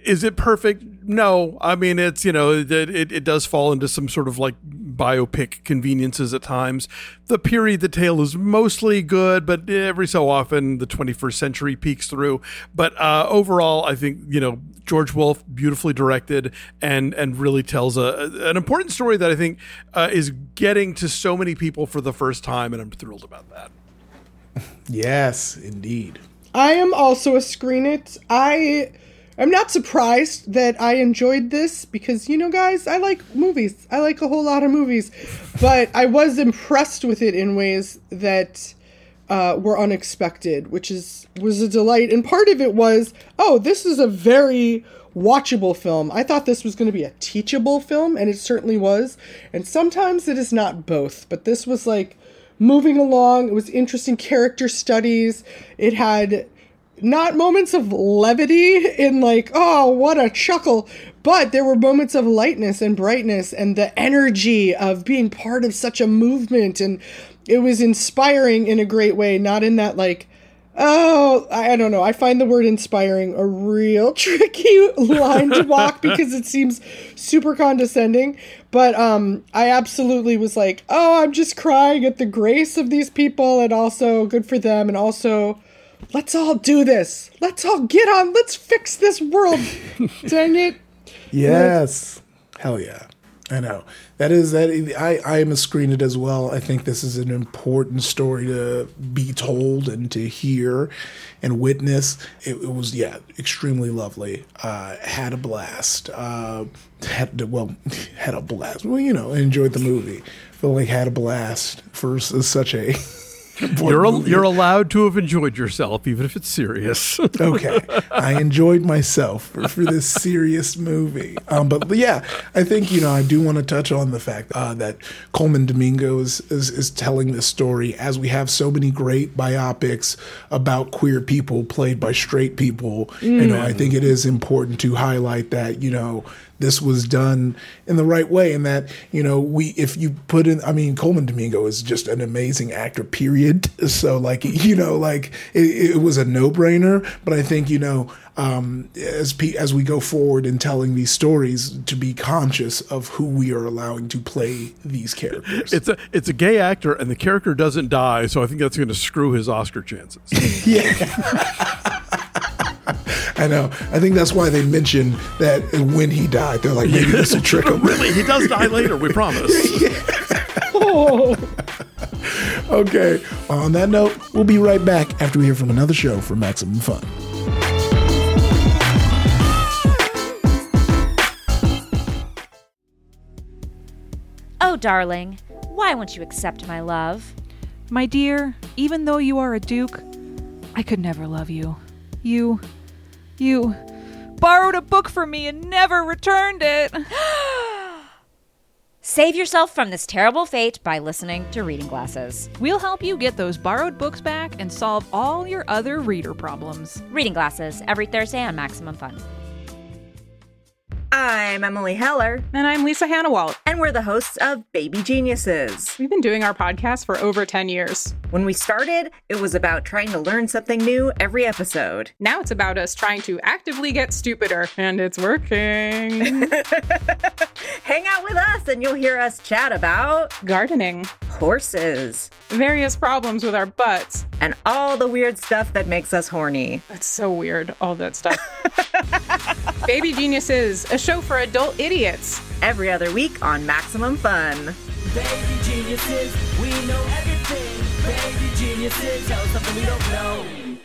is it perfect? No. I mean, it's, you know, it, it, it does fall into some sort of like biopic conveniences at times. The period the tale is mostly good, but every so often the twenty-first century peeks through. But uh, overall, I think, you know, George Wolfe, beautifully directed and and really tells a an important story that I think uh, is getting to so many people for the first time, and I'm thrilled about that. Yes, indeed. I am also a screen it. I am not surprised that I enjoyed this because, you know, guys, I like movies. I like a whole lot of movies. But I was impressed with it in ways that uh, were unexpected, which is was a delight. And part of it was, oh, this is a very watchable film. I thought this was going to be a teachable film, and it certainly was. And sometimes it is not both. But this was like moving along. It was interesting character studies. It had not moments of levity in like, oh, what a chuckle, but there were moments of lightness and brightness and the energy of being part of such a movement. And it was inspiring in a great way, not in that like, oh, I don't know. I find the word inspiring a real tricky line to walk because it seems super condescending. But um, I absolutely was like, oh, I'm just crying at the grace of these people and also good for them. And also, let's all do this. Let's all get on. Let's fix this world. Dang it. Yes. Hell yeah. I know. That is that. I, I am a screen it as well. I think this is an important story to be told and to hear and witness. It, it was, yeah, extremely lovely. Uh, had a blast. Uh, had to, well, had a blast. Well, you know, enjoyed the movie. Felt like had a blast for s- such a. You're al- you're allowed to have enjoyed yourself, even if it's serious. Okay, I enjoyed myself for, for this serious movie. Um, but, but yeah, I think, you know, I do want to touch on the fact uh, that Coleman Domingo is, is is telling this story as we have so many great biopics about queer people played by straight people. Mm. You know, I think it is important to highlight that, you know, this was done in the right way, and that, you know, we, if you put in, I mean, Coleman Domingo is just an amazing actor, period. So, like, you know, like, it, it was a no-brainer, but I think, you know, um, as pe- as we go forward in telling these stories, to be conscious of who we are allowing to play these characters. It's a it's a gay actor, and the character doesn't die, so I think that's going to screw his Oscar chances. Yeah. I know. I think that's why they mentioned that when he died, they're like, maybe this will trick him. Really? He does die later, we promise. Oh. Okay. On that note, we'll be right back after we hear from another show from Maximum Fun. Oh, darling, why won't you accept my love? My dear, even though you are a duke, I could never love you. You... You borrowed a book from me and never returned it. Save yourself from this terrible fate by listening to Reading Glasses. We'll help you get those borrowed books back and solve all your other reader problems. Reading Glasses, every Thursday on Maximum Fun. I'm Emily Heller. And I'm Lisa Hannawalt. And we're the hosts of Baby Geniuses. We've been doing our podcast for over ten years. When we started, it was about trying to learn something new every episode. Now it's about us trying to actively get stupider, and it's working. Hang out with us and you'll hear us chat about gardening, horses, various problems with our butts, and all the weird stuff that makes us horny. That's so weird, all that stuff. Baby Geniuses, a show for adult idiots. Every other week on Maximum Fun. Baby Geniuses, we know everything. Baby Geniuses, tell us something we don't know.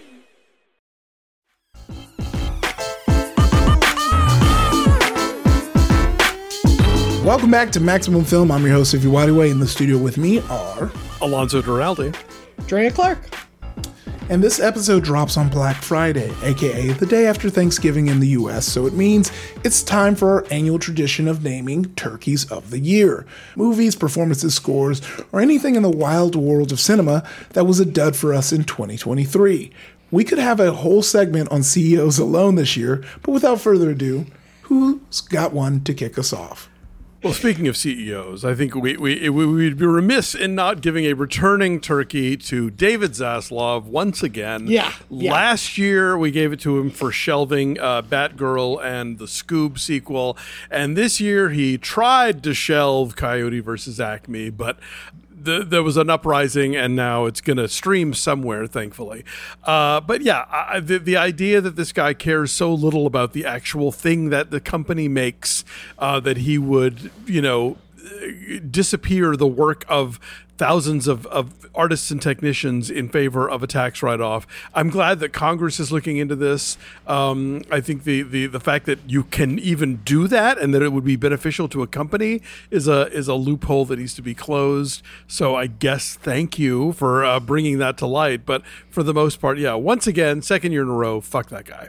Welcome back to Maximum Film. I'm your host, Sophie Wadiway. In the studio with me are Alonzo Duralde, Drea Clark. And this episode drops on Black Friday, aka the day after Thanksgiving in the U S, so it means it's time for our annual tradition of naming Turkeys of the Year. Movies, performances, scores, or anything in the wild world of cinema that was a dud for us in twenty twenty-three. We could have a whole segment on C E Os alone this year, but without further ado, who's got one to kick us off? Well, speaking of C E Os, I think we, we, we, we'd be remiss in not giving a returning turkey to David Zaslav once again. Yeah, yeah. Last year, we gave it to him for shelving uh, Batgirl and the Scoob sequel. And this year, he tried to shelve Coyote versus Acme, but the, there was an uprising, and now it's going to stream somewhere, thankfully. Uh, but yeah, I, the, the idea that this guy cares so little about the actual thing that the company makes uh, that he would, you know, disappear the work of thousands of, of artists and technicians in favor of a tax write-off. I'm glad that Congress is looking into this. Um, I think the, the, the fact that you can even do that and that it would be beneficial to a company is a is a loophole that needs to be closed. So I guess thank you for uh, bringing that to light. But for the most part, yeah, once again, second year in a row, fuck that guy.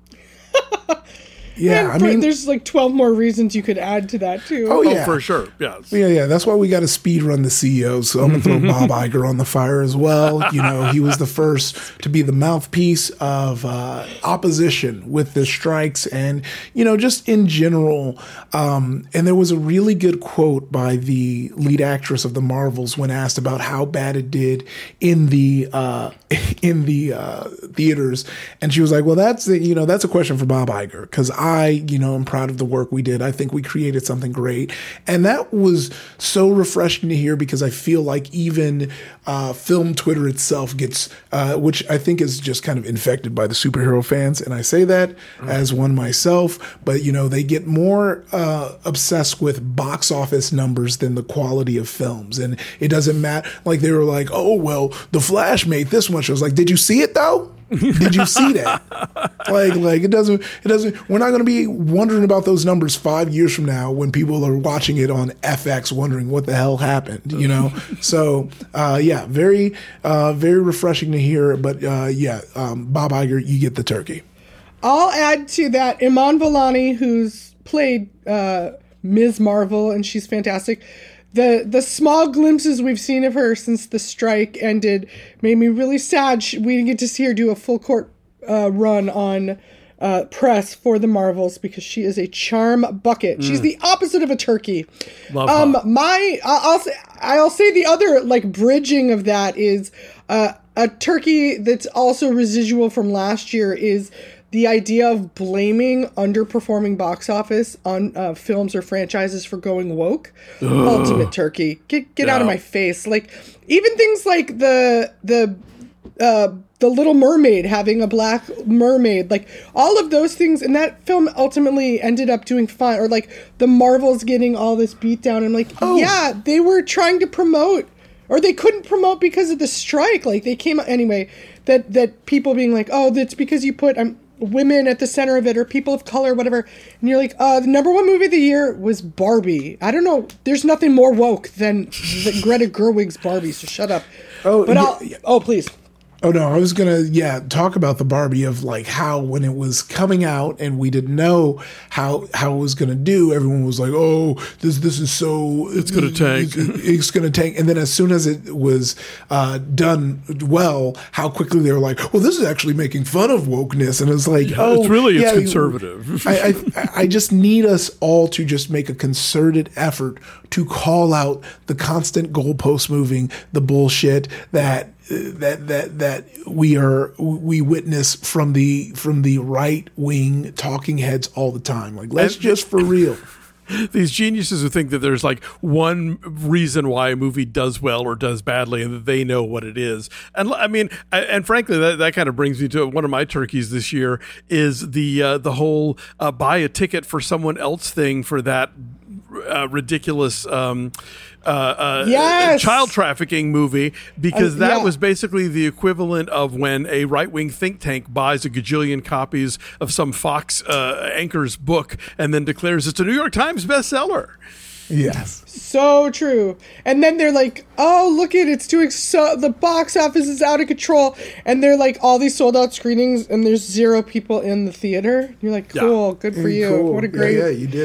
Yeah, and I mean, there's like twelve more reasons you could add to that too. Oh, yeah. Oh, for sure. Yes. Yeah, yeah. That's why we got to speed run the C E Os. So I'm going to throw Bob Iger on the fire as well. You know, he was the first to be the mouthpiece of uh, opposition with the strikes and, you know, just in general. Um, and there was a really good quote by the lead actress of the Marvels when asked about how bad it did in the uh, in the uh, theaters. And she was like, well, that's, the, you know, that's a question for Bob Iger, because I, you know, am proud of the work we did. I think we created something great. And that was so refreshing to hear, because I feel like even uh, film Twitter itself gets, uh, which I think is just kind of infected by the superhero fans. And I say that as one myself, but, you know, they get more uh, obsessed with box office numbers than the quality of films. And it doesn't matter. Like, they were like, oh, well, The Flash made this much. I was like, did you see it though? Did you see that? Like, like it doesn't, it doesn't, we're not going to be wondering about those numbers five years from now when people are watching it on F X wondering what the hell happened, you know? So, uh, yeah, very, uh, very refreshing to hear. But, uh, yeah, um, Bob Iger, you get the turkey. I'll add to that Iman Vellani, who's played uh, Miz Marvel, and she's fantastic. The the small glimpses we've seen of her since the strike ended made me really sad. She, we didn't get to see her do a full court uh, run on uh, press for the Marvels, because she is a charm bucket. Mm. She's the opposite of a turkey. Love um, her. my I'll say, I'll say the other like bridging of that is uh, a turkey that's also residual from last year is the idea of blaming underperforming box office on uh, films or franchises for going woke. Ugh. Ultimate turkey. Get get yeah. out of my face. Like, even things like the the uh, the Little Mermaid having a black mermaid, like all of those things, and that film ultimately ended up doing fine. Or like the Marvels getting all this beat down. I'm like, oh. yeah, they were trying to promote, or they couldn't promote because of the strike. Like, they came anyway. That that people being like, oh, that's because you put um, women at the center of it, or people of color, whatever. And you're like, uh, the number one movie of the year was Barbie. I don't know. There's nothing more woke than the Greta Gerwig's Barbie, so shut up. Oh, but I'll, yeah. oh, please. Oh, no, I was going to, yeah, talk about the Barbie of like how when it was coming out and we didn't know how how it was going to do, everyone was like, oh, this this is so... It's going to tank. It's, it's going to tank. And then as soon as it was uh, done well, how quickly they were like, well, this is actually making fun of wokeness. And it's like, yeah, oh... It's really, yeah, it's conservative. I, I, I just need us all to just make a concerted effort to call out the constant goalpost moving, the bullshit that... that that that we are we witness from the from the right wing talking heads all the time. Like, let's and, just for real. These geniuses who think that there's like one reason why a movie does well or does badly, and that they know what it is. And I mean, and frankly, that, that kind of brings me to one of my turkeys this year is the uh, the whole uh, buy a ticket for someone else thing for that uh, ridiculous. Um, Uh, uh, yes! child trafficking movie, because uh, that yeah. was basically the equivalent of when a right-wing think tank buys a gajillion copies of some Fox uh, anchor's book and then declares it's a New York Times bestseller. Yes. So true. And then they're like, oh, look at it. It's doing so, the box office is out of control. And they're like, all these sold out screenings, and there's zero people in the theater. You're like, cool, yeah. good for you. Cool. What a great. Yeah, yeah, you did it.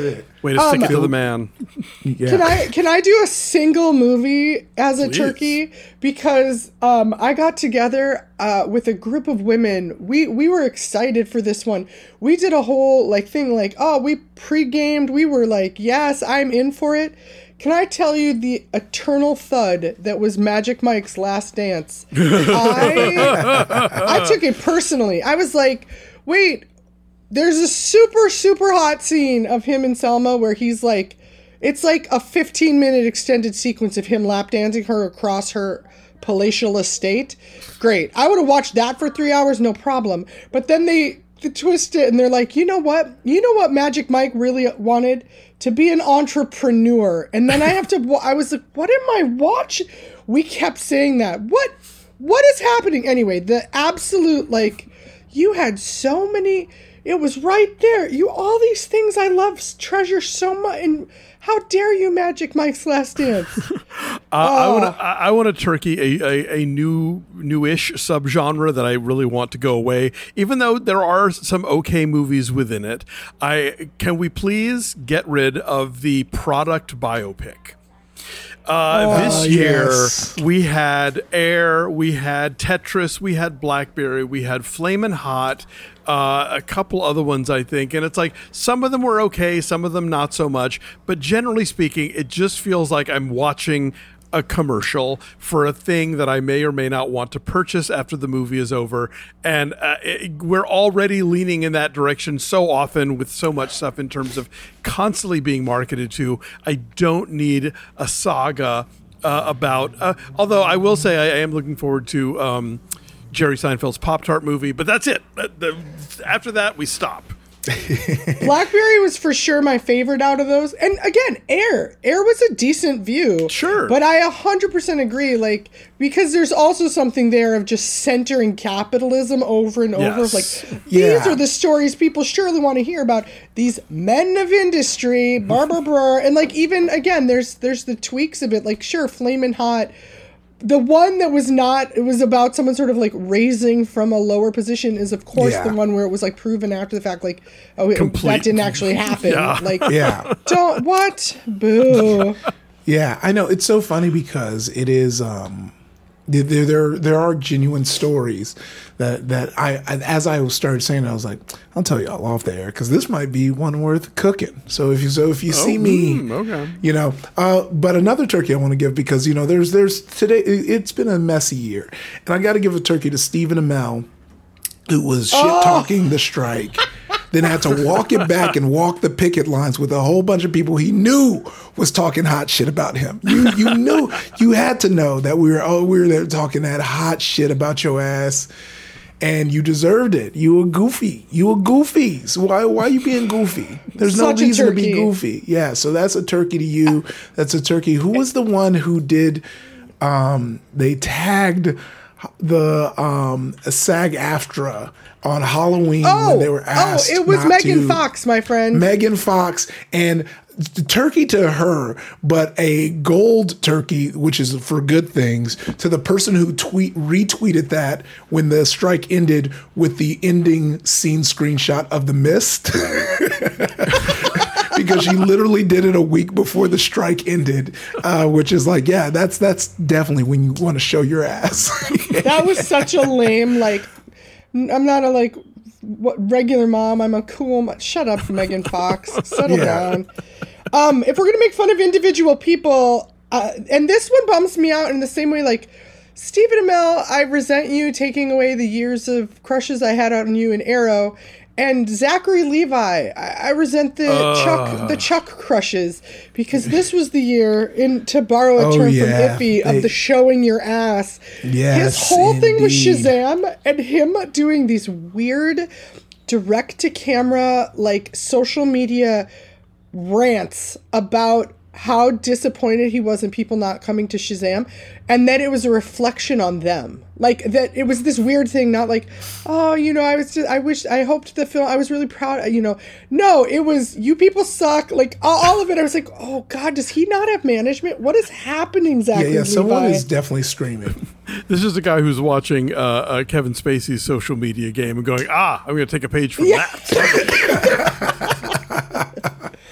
Way to stick um, it to the man. Yeah. Can I can I do a single movie as a Please. turkey? Because um, I got together uh, with a group of women. We we were excited for this one. We did a whole like thing like, oh, we pre-gamed. We were like, yes, I'm in for it. Can I tell you the eternal thud that was Magic Mike's Last Dance? I, I took it personally. I was like, wait, there's a super, super hot scene of him and Selma where he's like, it's like a fifteen minute extended sequence of him lap dancing her across her palatial estate. Great. I would have watched that for three hours, no problem. But then they, they twist it and they're like, you know what? You know what Magic Mike really wanted? To be an entrepreneur. And then I have to, I was like, what am I watching? We kept saying that. What, what is happening? Anyway, the absolute, like, you had so many, it was right there. You, all these things I love, treasure so much. And how dare you, Magic Mike's Last Dance? uh, uh, I want I, I want a turkey, a, a, a new, newish subgenre that I really want to go away. Even though there are some okay movies within it, I can we please get rid of the product biopic? Uh, oh, this year, yes. we had Air, we had Tetris, we had Blackberry, we had Flamin' Hot, uh, a couple other ones, I think. And it's like, some of them were okay, some of them not so much. But generally speaking, it just feels like I'm watching a commercial for a thing that I may or may not want to purchase after the movie is over. And uh, it, we're already leaning in that direction so often with so much stuff in terms of constantly being marketed to. I don't need a saga uh, about, uh, although I will say I, I am looking forward to um, Jerry Seinfeld's Pop-Tart movie, but that's it. Uh, the, after that, we stop. Blackberry was for sure my favorite out of those. And again, Air. Air was a decent view. Sure. But I one hundred percent agree, like, because there's also something there of just centering capitalism over and over. Yes. Like, Yeah. these are the stories people surely want to hear about. These men of industry, Barbara Burr. And, like, even, again, there's there's the tweaks of it. Like, sure, Flamin' Hot. The one that was not, it was about someone sort of like raising from a lower position is, of course, Yeah. the one where it was like proven after the fact, like, oh, it, Complete. that didn't actually happen. Yeah. Like, Yeah. don't, what? Boo. Yeah, I know. It's so funny because it is, um, there, there, there are genuine stories that, that I, as I started saying, I was like, I'll tell y'all off there because this might be one worth cooking. So if you, so if you Oh, see me, mm, okay. you know, uh, but another turkey I want to give because, you know, there's, there's today, it's been a messy year and I got to give a turkey to Stephen Amell, who was shit talking the strike. Then had to walk it back and walk the picket lines with a whole bunch of people he knew was talking hot shit about him. You you knew, you had to know that we were, oh, we were there talking that hot shit about your ass. And you deserved it. You were goofy. You were goofy. So why why are you being goofy? There's no Such a reason to be turkey. goofy. Yeah, so that's a turkey to you. That's a turkey. Who was the one who did, um, they tagged the um, SAG-AFTRA on Halloween Oh, when they were asked. oh, it was not Megan to- Fox, my friend. Megan Fox, and the turkey to her, but a gold turkey, which is for good things, to the person who tweet retweeted that when the strike ended with the ending scene screenshot of The Mist. Because she literally did it a week before the strike ended, uh, which is like, yeah, that's that's definitely when you want to show your ass. That was such a lame, like, I'm not a, like, what regular mom. I'm a cool mom. Shut up, Megan Fox. Settle Yeah. down. Um, if we're going to make fun of individual people, uh, and this one bums me out in the same way, like, Stephen Amell, I resent you taking away the years of crushes I had on you in Arrow. And Zachary Levi, I, I resent the Uh. Chuck the Chuck crushes because this was the year, in to borrow a Oh, term yeah. from Iffy, They- of the showing your ass. Yes, His whole thing was indeed. Shazam and him doing these weird direct to camera, like, social media rants about how disappointed he was in people not coming to Shazam, and that it was a reflection on them. Like, that it was this weird thing, not like, oh, you know, I was just, I wish, I hoped the film, I was really proud, you know. No, it was, you people suck, like, all, all of it. I was like, oh God, does he not have management? What is happening, yeah, Zachary yeah, someone Levi? is definitely screaming. This is a guy who's watching uh, uh, Kevin Spacey's social media game and going, ah, I'm going to take a page from Yeah. that.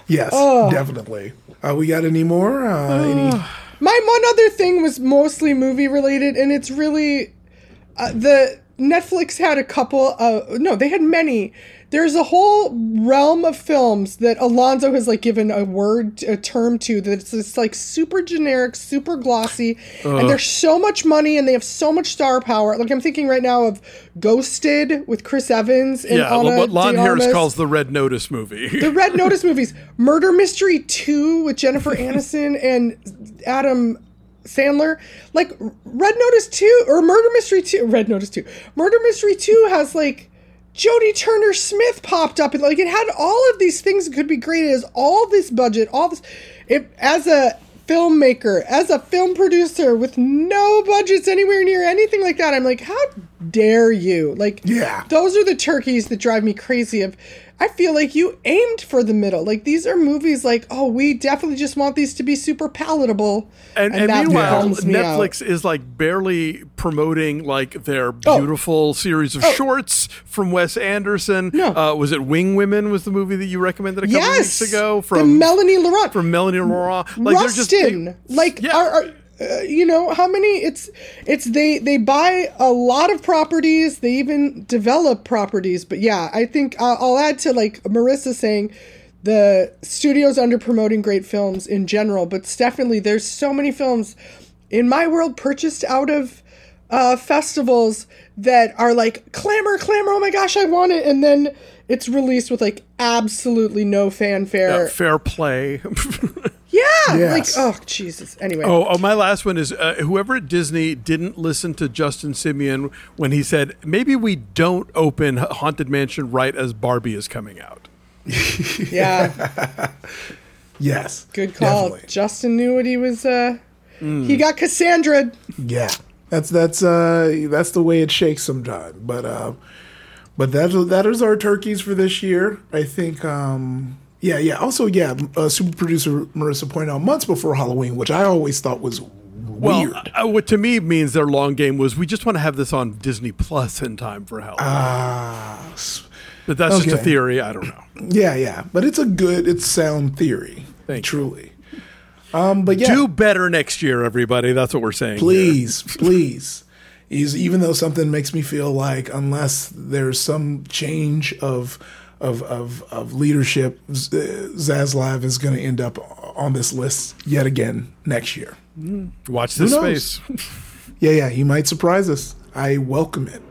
Yes, Oh. definitely. Uh, we got any more? Uh, any? My one other thing was mostly movie related, and it's really uh, the Netflix had a couple. Uh, no, they had many. There's a whole realm of films that Alonzo has like given a word, a term to that's just like super generic, super glossy, Ugh. and there's so much money and they have so much star power. Like I'm thinking right now of Ghosted with Chris Evans and Yeah, Ana what Lon de Harris Armas. calls the Red Notice movie. The Red Notice movies. Murder Mystery two with Jennifer Aniston and Adam Sandler. Like Red Notice two or Murder Mystery two. Red Notice two. Murder Mystery two has like Jodie Turner-Smith popped up, and like it had all of these things that could be great. It has all this budget, all this. It, as a filmmaker, as a film producer with no budgets anywhere near anything like that, I'm like, how dare you? Like, yeah, those are the turkeys that drive me crazy. Of, I feel like you aimed for the middle. Like these are movies like, oh, we definitely just want these to be super palatable. And, and, that meanwhile, bums me Netflix out. is like barely promoting like their beautiful Oh. series of Oh. shorts from Wes Anderson. No. Uh, was it Wing Women was the movie that you recommended a couple Yes! weeks ago The from Melanie Laurent. From Melanie Laurent. Like they're just Rustin, they- like are, are uh, you know how many? It's it's they they buy a lot of properties. They even develop properties. But yeah, I think uh, I'll add to like Marissa saying the studio's under promoting great films in general. But definitely, there's so many films in my world purchased out of uh, festivals that are like clamor, clamor. Oh my gosh, I want it, and then it's released with like absolutely no fanfare. uh, fair play. Yeah, Yes. like oh Jesus. Anyway, Oh, oh, my last one is uh, whoever at Disney didn't listen to Justin Simeon when he said maybe we don't open Haunted Mansion right as Barbie is coming out. yeah, Yes. good call. Definitely. Justin knew what he was. Uh, Mm. He got Cassandra. Yeah, that's that's uh that's the way it shakes sometimes. But uh, but that that is our turkeys for this year. I think. Um, yeah, yeah. Also, yeah. Uh, super producer Marissa pointed out months before Halloween, which I always thought was weird. Well, uh, what to me means their long game was we just want to have this on Disney Plus in time for Halloween. Ah, but that's just a okay. theory. I don't know. Yeah, yeah. But it's a good, it's sound theory. Thank truly. Um, but yeah, Do better next year, everybody. That's what we're saying. please, please. Is even though something makes me feel like unless there's some change of of of, of leadership, Z- Zaslav is going to end up on this list yet again next year. Mm. Watch Who this knows? space. Yeah, yeah, he might surprise us. I welcome it.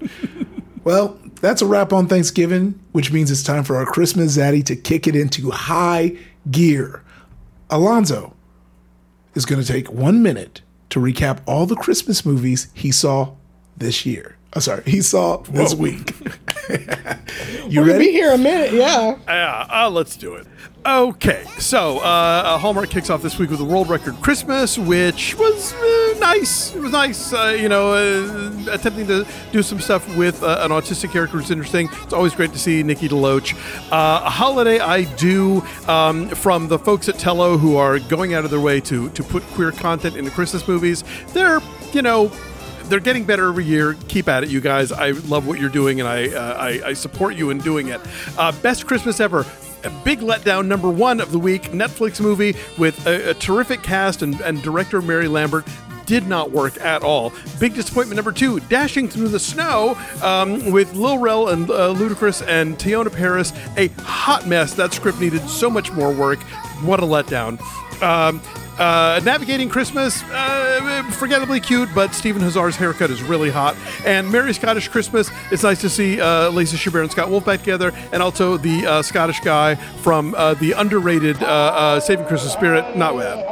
Well, that's a wrap on Thanksgiving, which means it's time for our Christmas Zaddy to kick it into high gear. Alonzo is going to take one minute to recap all the Christmas movies he saw this year. Oh, sorry, he saw this Whoa. week. You We're gonna ready? be here a minute. Yeah. Yeah, uh, let's do it. Okay, so uh, Hallmark kicks off this week with a world record Christmas, which was uh, nice. It was nice, uh, you know, uh, attempting to do some stuff with uh, an autistic character is interesting. It's always great to see Nikki DeLoach. Uh, a holiday I do um, from the folks at Tello who are going out of their way to to put queer content into Christmas movies. They're, you know, they're getting better every year. Keep at it, you guys. I love what you're doing, and I uh, I, I support you in doing it. Uh, best Christmas ever. A big letdown, number one of the week, Netflix movie with a, a terrific cast and, and director Mary Lambert. Did not work at all. Big disappointment number two, Dashing Through the Snow um, with Lil Rel and uh, Ludacris and Tiona Paris. A hot mess. That script needed so much more work. What a letdown. Um, Uh, Navigating Christmas, uh, forgettably cute, but Stephen Hazar's haircut is really hot. And Merry Scottish Christmas, it's nice to see uh, Lacey Chabert and Scott Wolf back together, and also the uh, Scottish guy from uh, the underrated uh, uh, Saving Christmas Spirit, not bad.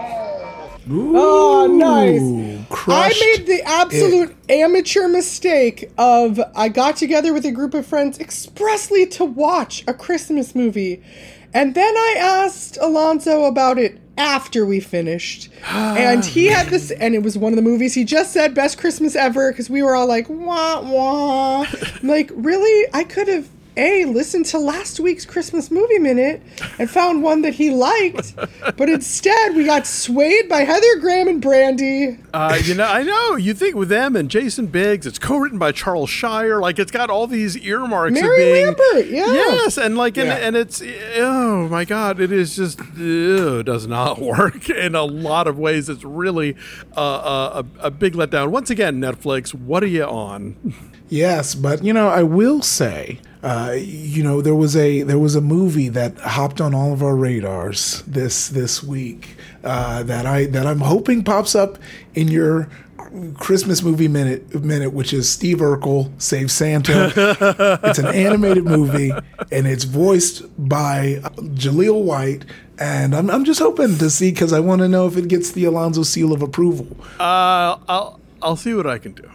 Oh, nice. crushed I made the absolute amateur mistake of I got together with a group of friends expressly to watch a Christmas movie. And then I asked Alonzo about it after we finished. And he had this, and it was one of the movies he just said, best Christmas ever, because we were all like, wah, wah. I'm like, really? I could have A, listened to last week's Christmas Movie Minute and found one that he liked, but instead we got swayed by Heather Graham and Brandy. Uh, you know, I know. You think with them and Jason Biggs, it's co-written by Charles Shire. Like, it's got all these earmarks Mary of being... Lambert, yeah. Yes, and like, and, Yeah. and it's, oh my God, it is just, ew, it does not work in a lot of ways. It's really uh, a, a big letdown. Once again, Netflix, what are you on? Yes, but you know, I will say, uh, you know, there was a there was a movie that hopped on all of our radars this this week uh, that I that I'm hoping pops up in your Christmas movie minute minute, which is Steve Urkel Saves Santa. It's an animated movie, and it's voiced by Jaleel White. And I'm I'm just hoping to see, because I want to know if it gets the Alonzo seal of approval. Uh, I'll I'll see what I can do.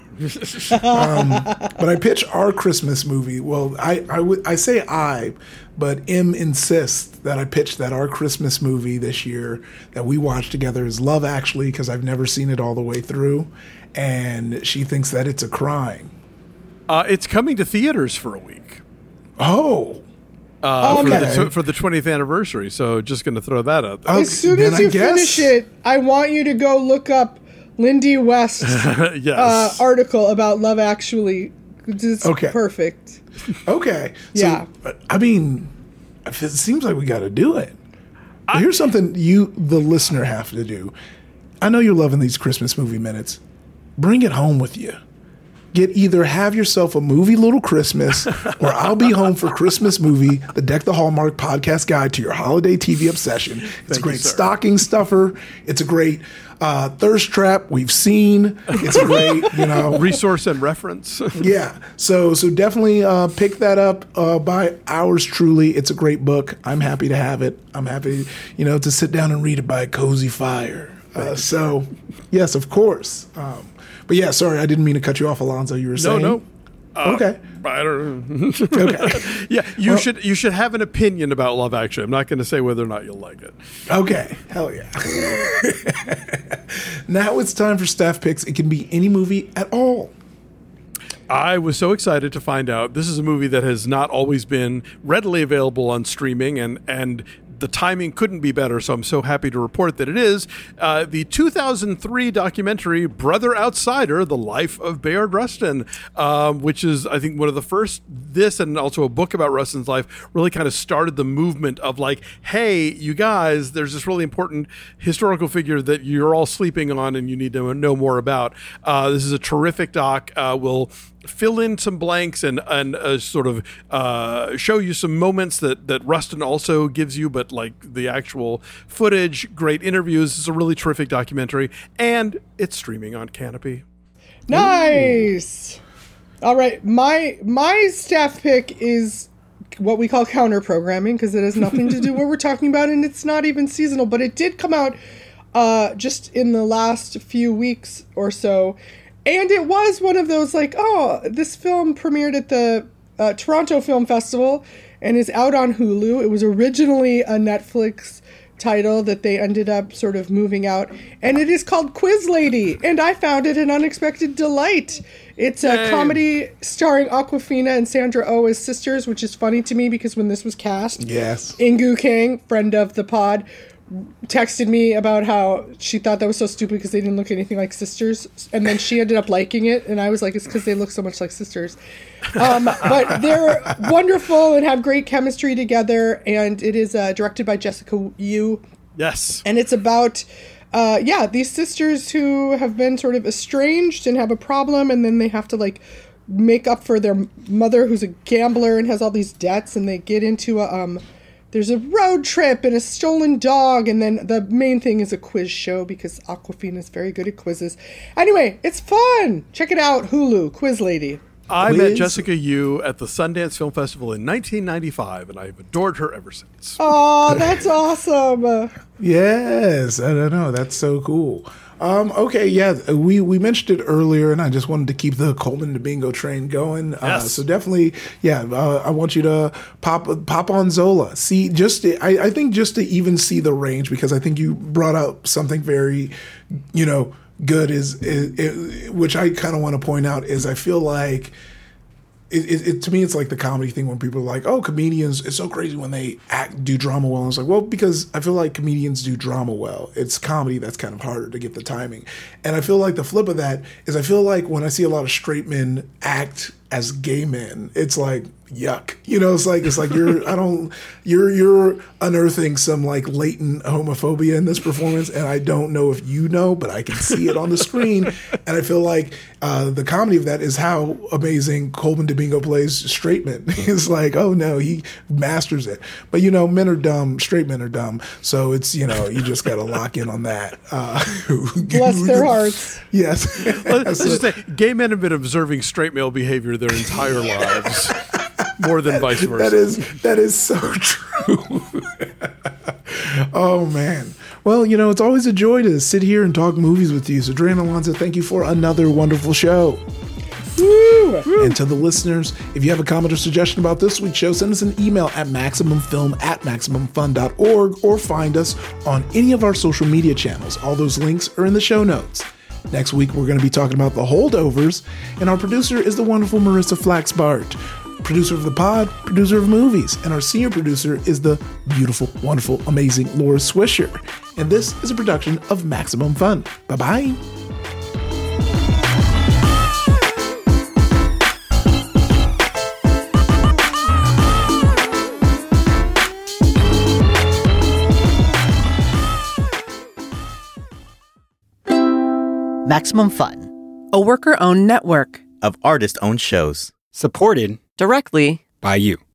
um, but I pitch our Christmas movie. Well, I, I, w- I say I, but M insists that I pitch that our Christmas movie this year that we watched together is Love Actually, because I've never seen it all the way through. And she thinks that it's a crime. Uh, it's coming to theaters for a week. Oh. Uh, Okay. for, the, for the twentieth anniversary. So just going to throw that out there. As soon as you finish it, I want you to go look up Lindy West's Yes. uh, article about Love Actually. It's Okay. perfect. Okay. Yeah. So, I mean, it seems like we got to do it. But here's something you, the listener, have to do. I know you're loving these Christmas movie minutes. Bring it home with you. Get either have yourself a movie Little Christmas, or I'll Be Home for Christmas Movie, the Deck the Hallmark podcast guide to your holiday T V obsession. It's Thank a you, great sir. stocking stuffer. It's a great uh, thirst trap we've seen. It's a great, you know, resource and reference. yeah. So so definitely uh, pick that up uh, by ours truly. It's a great book. I'm happy to have it. I'm happy, you know, to sit down and read it by a cozy fire. Uh, so, yes, of course. Um, but yeah, sorry, I didn't mean to cut you off, Alonzo. You were No, saying no. Uh, okay. I don't know. Okay. Yeah, you Well- should you should have an opinion about Love Actually. I'm not going to say whether or not you'll like it. Okay. Hell yeah. Now it's time for staff picks. It can be any movie at all. I was so excited to find out this is a movie that has not always been readily available on streaming, and and the timing couldn't be better, so I'm so happy to report that it is. Uh, the two thousand three documentary Brother Outsider, The Life of Bayard Rustin, um, which is, I think, one of the first, this and also a book about Rustin's life, really kind of started the movement of like, hey, you guys, there's this really important historical figure that you're all sleeping on and you need to know more about. Uh, this is a terrific doc. Uh, we'll fill in some blanks and and uh, sort of uh, show you some moments that that Rustin also gives you, but like the actual footage, great interviews. It's a really terrific documentary, and it's streaming on Canopy. Nice. All right, my my staff pick is what we call counter programming, because it has nothing to do with what we're talking about, and it's not even seasonal, but it did come out uh, just in the last few weeks or so. And it was one of those like, oh, this film premiered at the uh, Toronto Film Festival and is out on Hulu. It was originally a Netflix title that they ended up sort of moving out. And it is called Quiz Lady. And I found it an unexpected delight. It's a Yay. comedy starring Awkwafina and Sandra Oh as sisters, which is funny to me because when this was cast, Yes. Ingu Kang, friend of the pod, texted me about how she thought that was so stupid because they didn't look anything like sisters, and then she ended up liking it, and I was like, it's because they look so much like sisters. Um, but they're wonderful and have great chemistry together, and it is uh, directed by Jessica Yu. Yes. And it's about, uh, yeah, these sisters who have been sort of estranged and have a problem, and then they have to, like, make up for their mother who's a gambler and has all these debts, and they get into a, um, there's a road trip and a stolen dog, and then the main thing is a quiz show because Awkwafina is very good at quizzes. Anyway, it's fun. Check it out, Hulu, Quiz Lady. I Quiz. met Jessica Yu at the Sundance Film Festival in nineteen ninety-five, and I've adored her ever since. Oh, that's awesome. Yes, I don't know. That's so cool. Um, okay, yeah, we, we mentioned it earlier, and I just wanted to keep the Coleman to Bingo train going. Uh, Yes. So definitely, yeah, uh, I want you to pop pop on Zola. See, just to, I, I think just to even see the range, because I think you brought up something very, you know, good is, is, is which I kind of want to point out is I feel like it, it, it to me, it's like the comedy thing when people are like, "Oh, comedians, it's so crazy when they act do drama well." And it's like, well, because I feel like comedians do drama well. It's comedy that's kind of harder to get the timing. And I feel like the flip of that is I feel like when I see a lot of straight men act as gay men, it's like, yuck. You know, it's like it's like you're I don't you're you're unearthing some like latent homophobia in this performance, and I don't know if you know, but I can see it on the screen. And I feel like uh, the comedy of that is how amazing Colman Domingo plays straight men. It's like, oh no, he masters it. But you know, men are dumb, straight men are dumb. So it's, you know, you just gotta lock in on that. Uh, Bless their hearts. Yes. Let's just say gay men have been observing straight male behavior their entire lives. More than vice versa. That is that is so true. Oh man. Well, you know, it's always a joy to sit here and talk movies with you. So Dre and Alonzo, thank you for another wonderful show. Woo! And to the listeners, if you have a comment or suggestion about this week's show, send us an email at maximumfilm at maximumfun dot org or find us on any of our social media channels. All those links are in the show notes. Next week, we're going to be talking about The Holdovers, and our producer is the wonderful Marissa Flaxbart. Producer of the pod, producer of movies, and our senior producer is the beautiful, wonderful, amazing Laura Swisher. And this is a production of Maximum Fun. Bye-bye. Maximum Fun, a worker-owned network of artist-owned shows. Supported directly by you.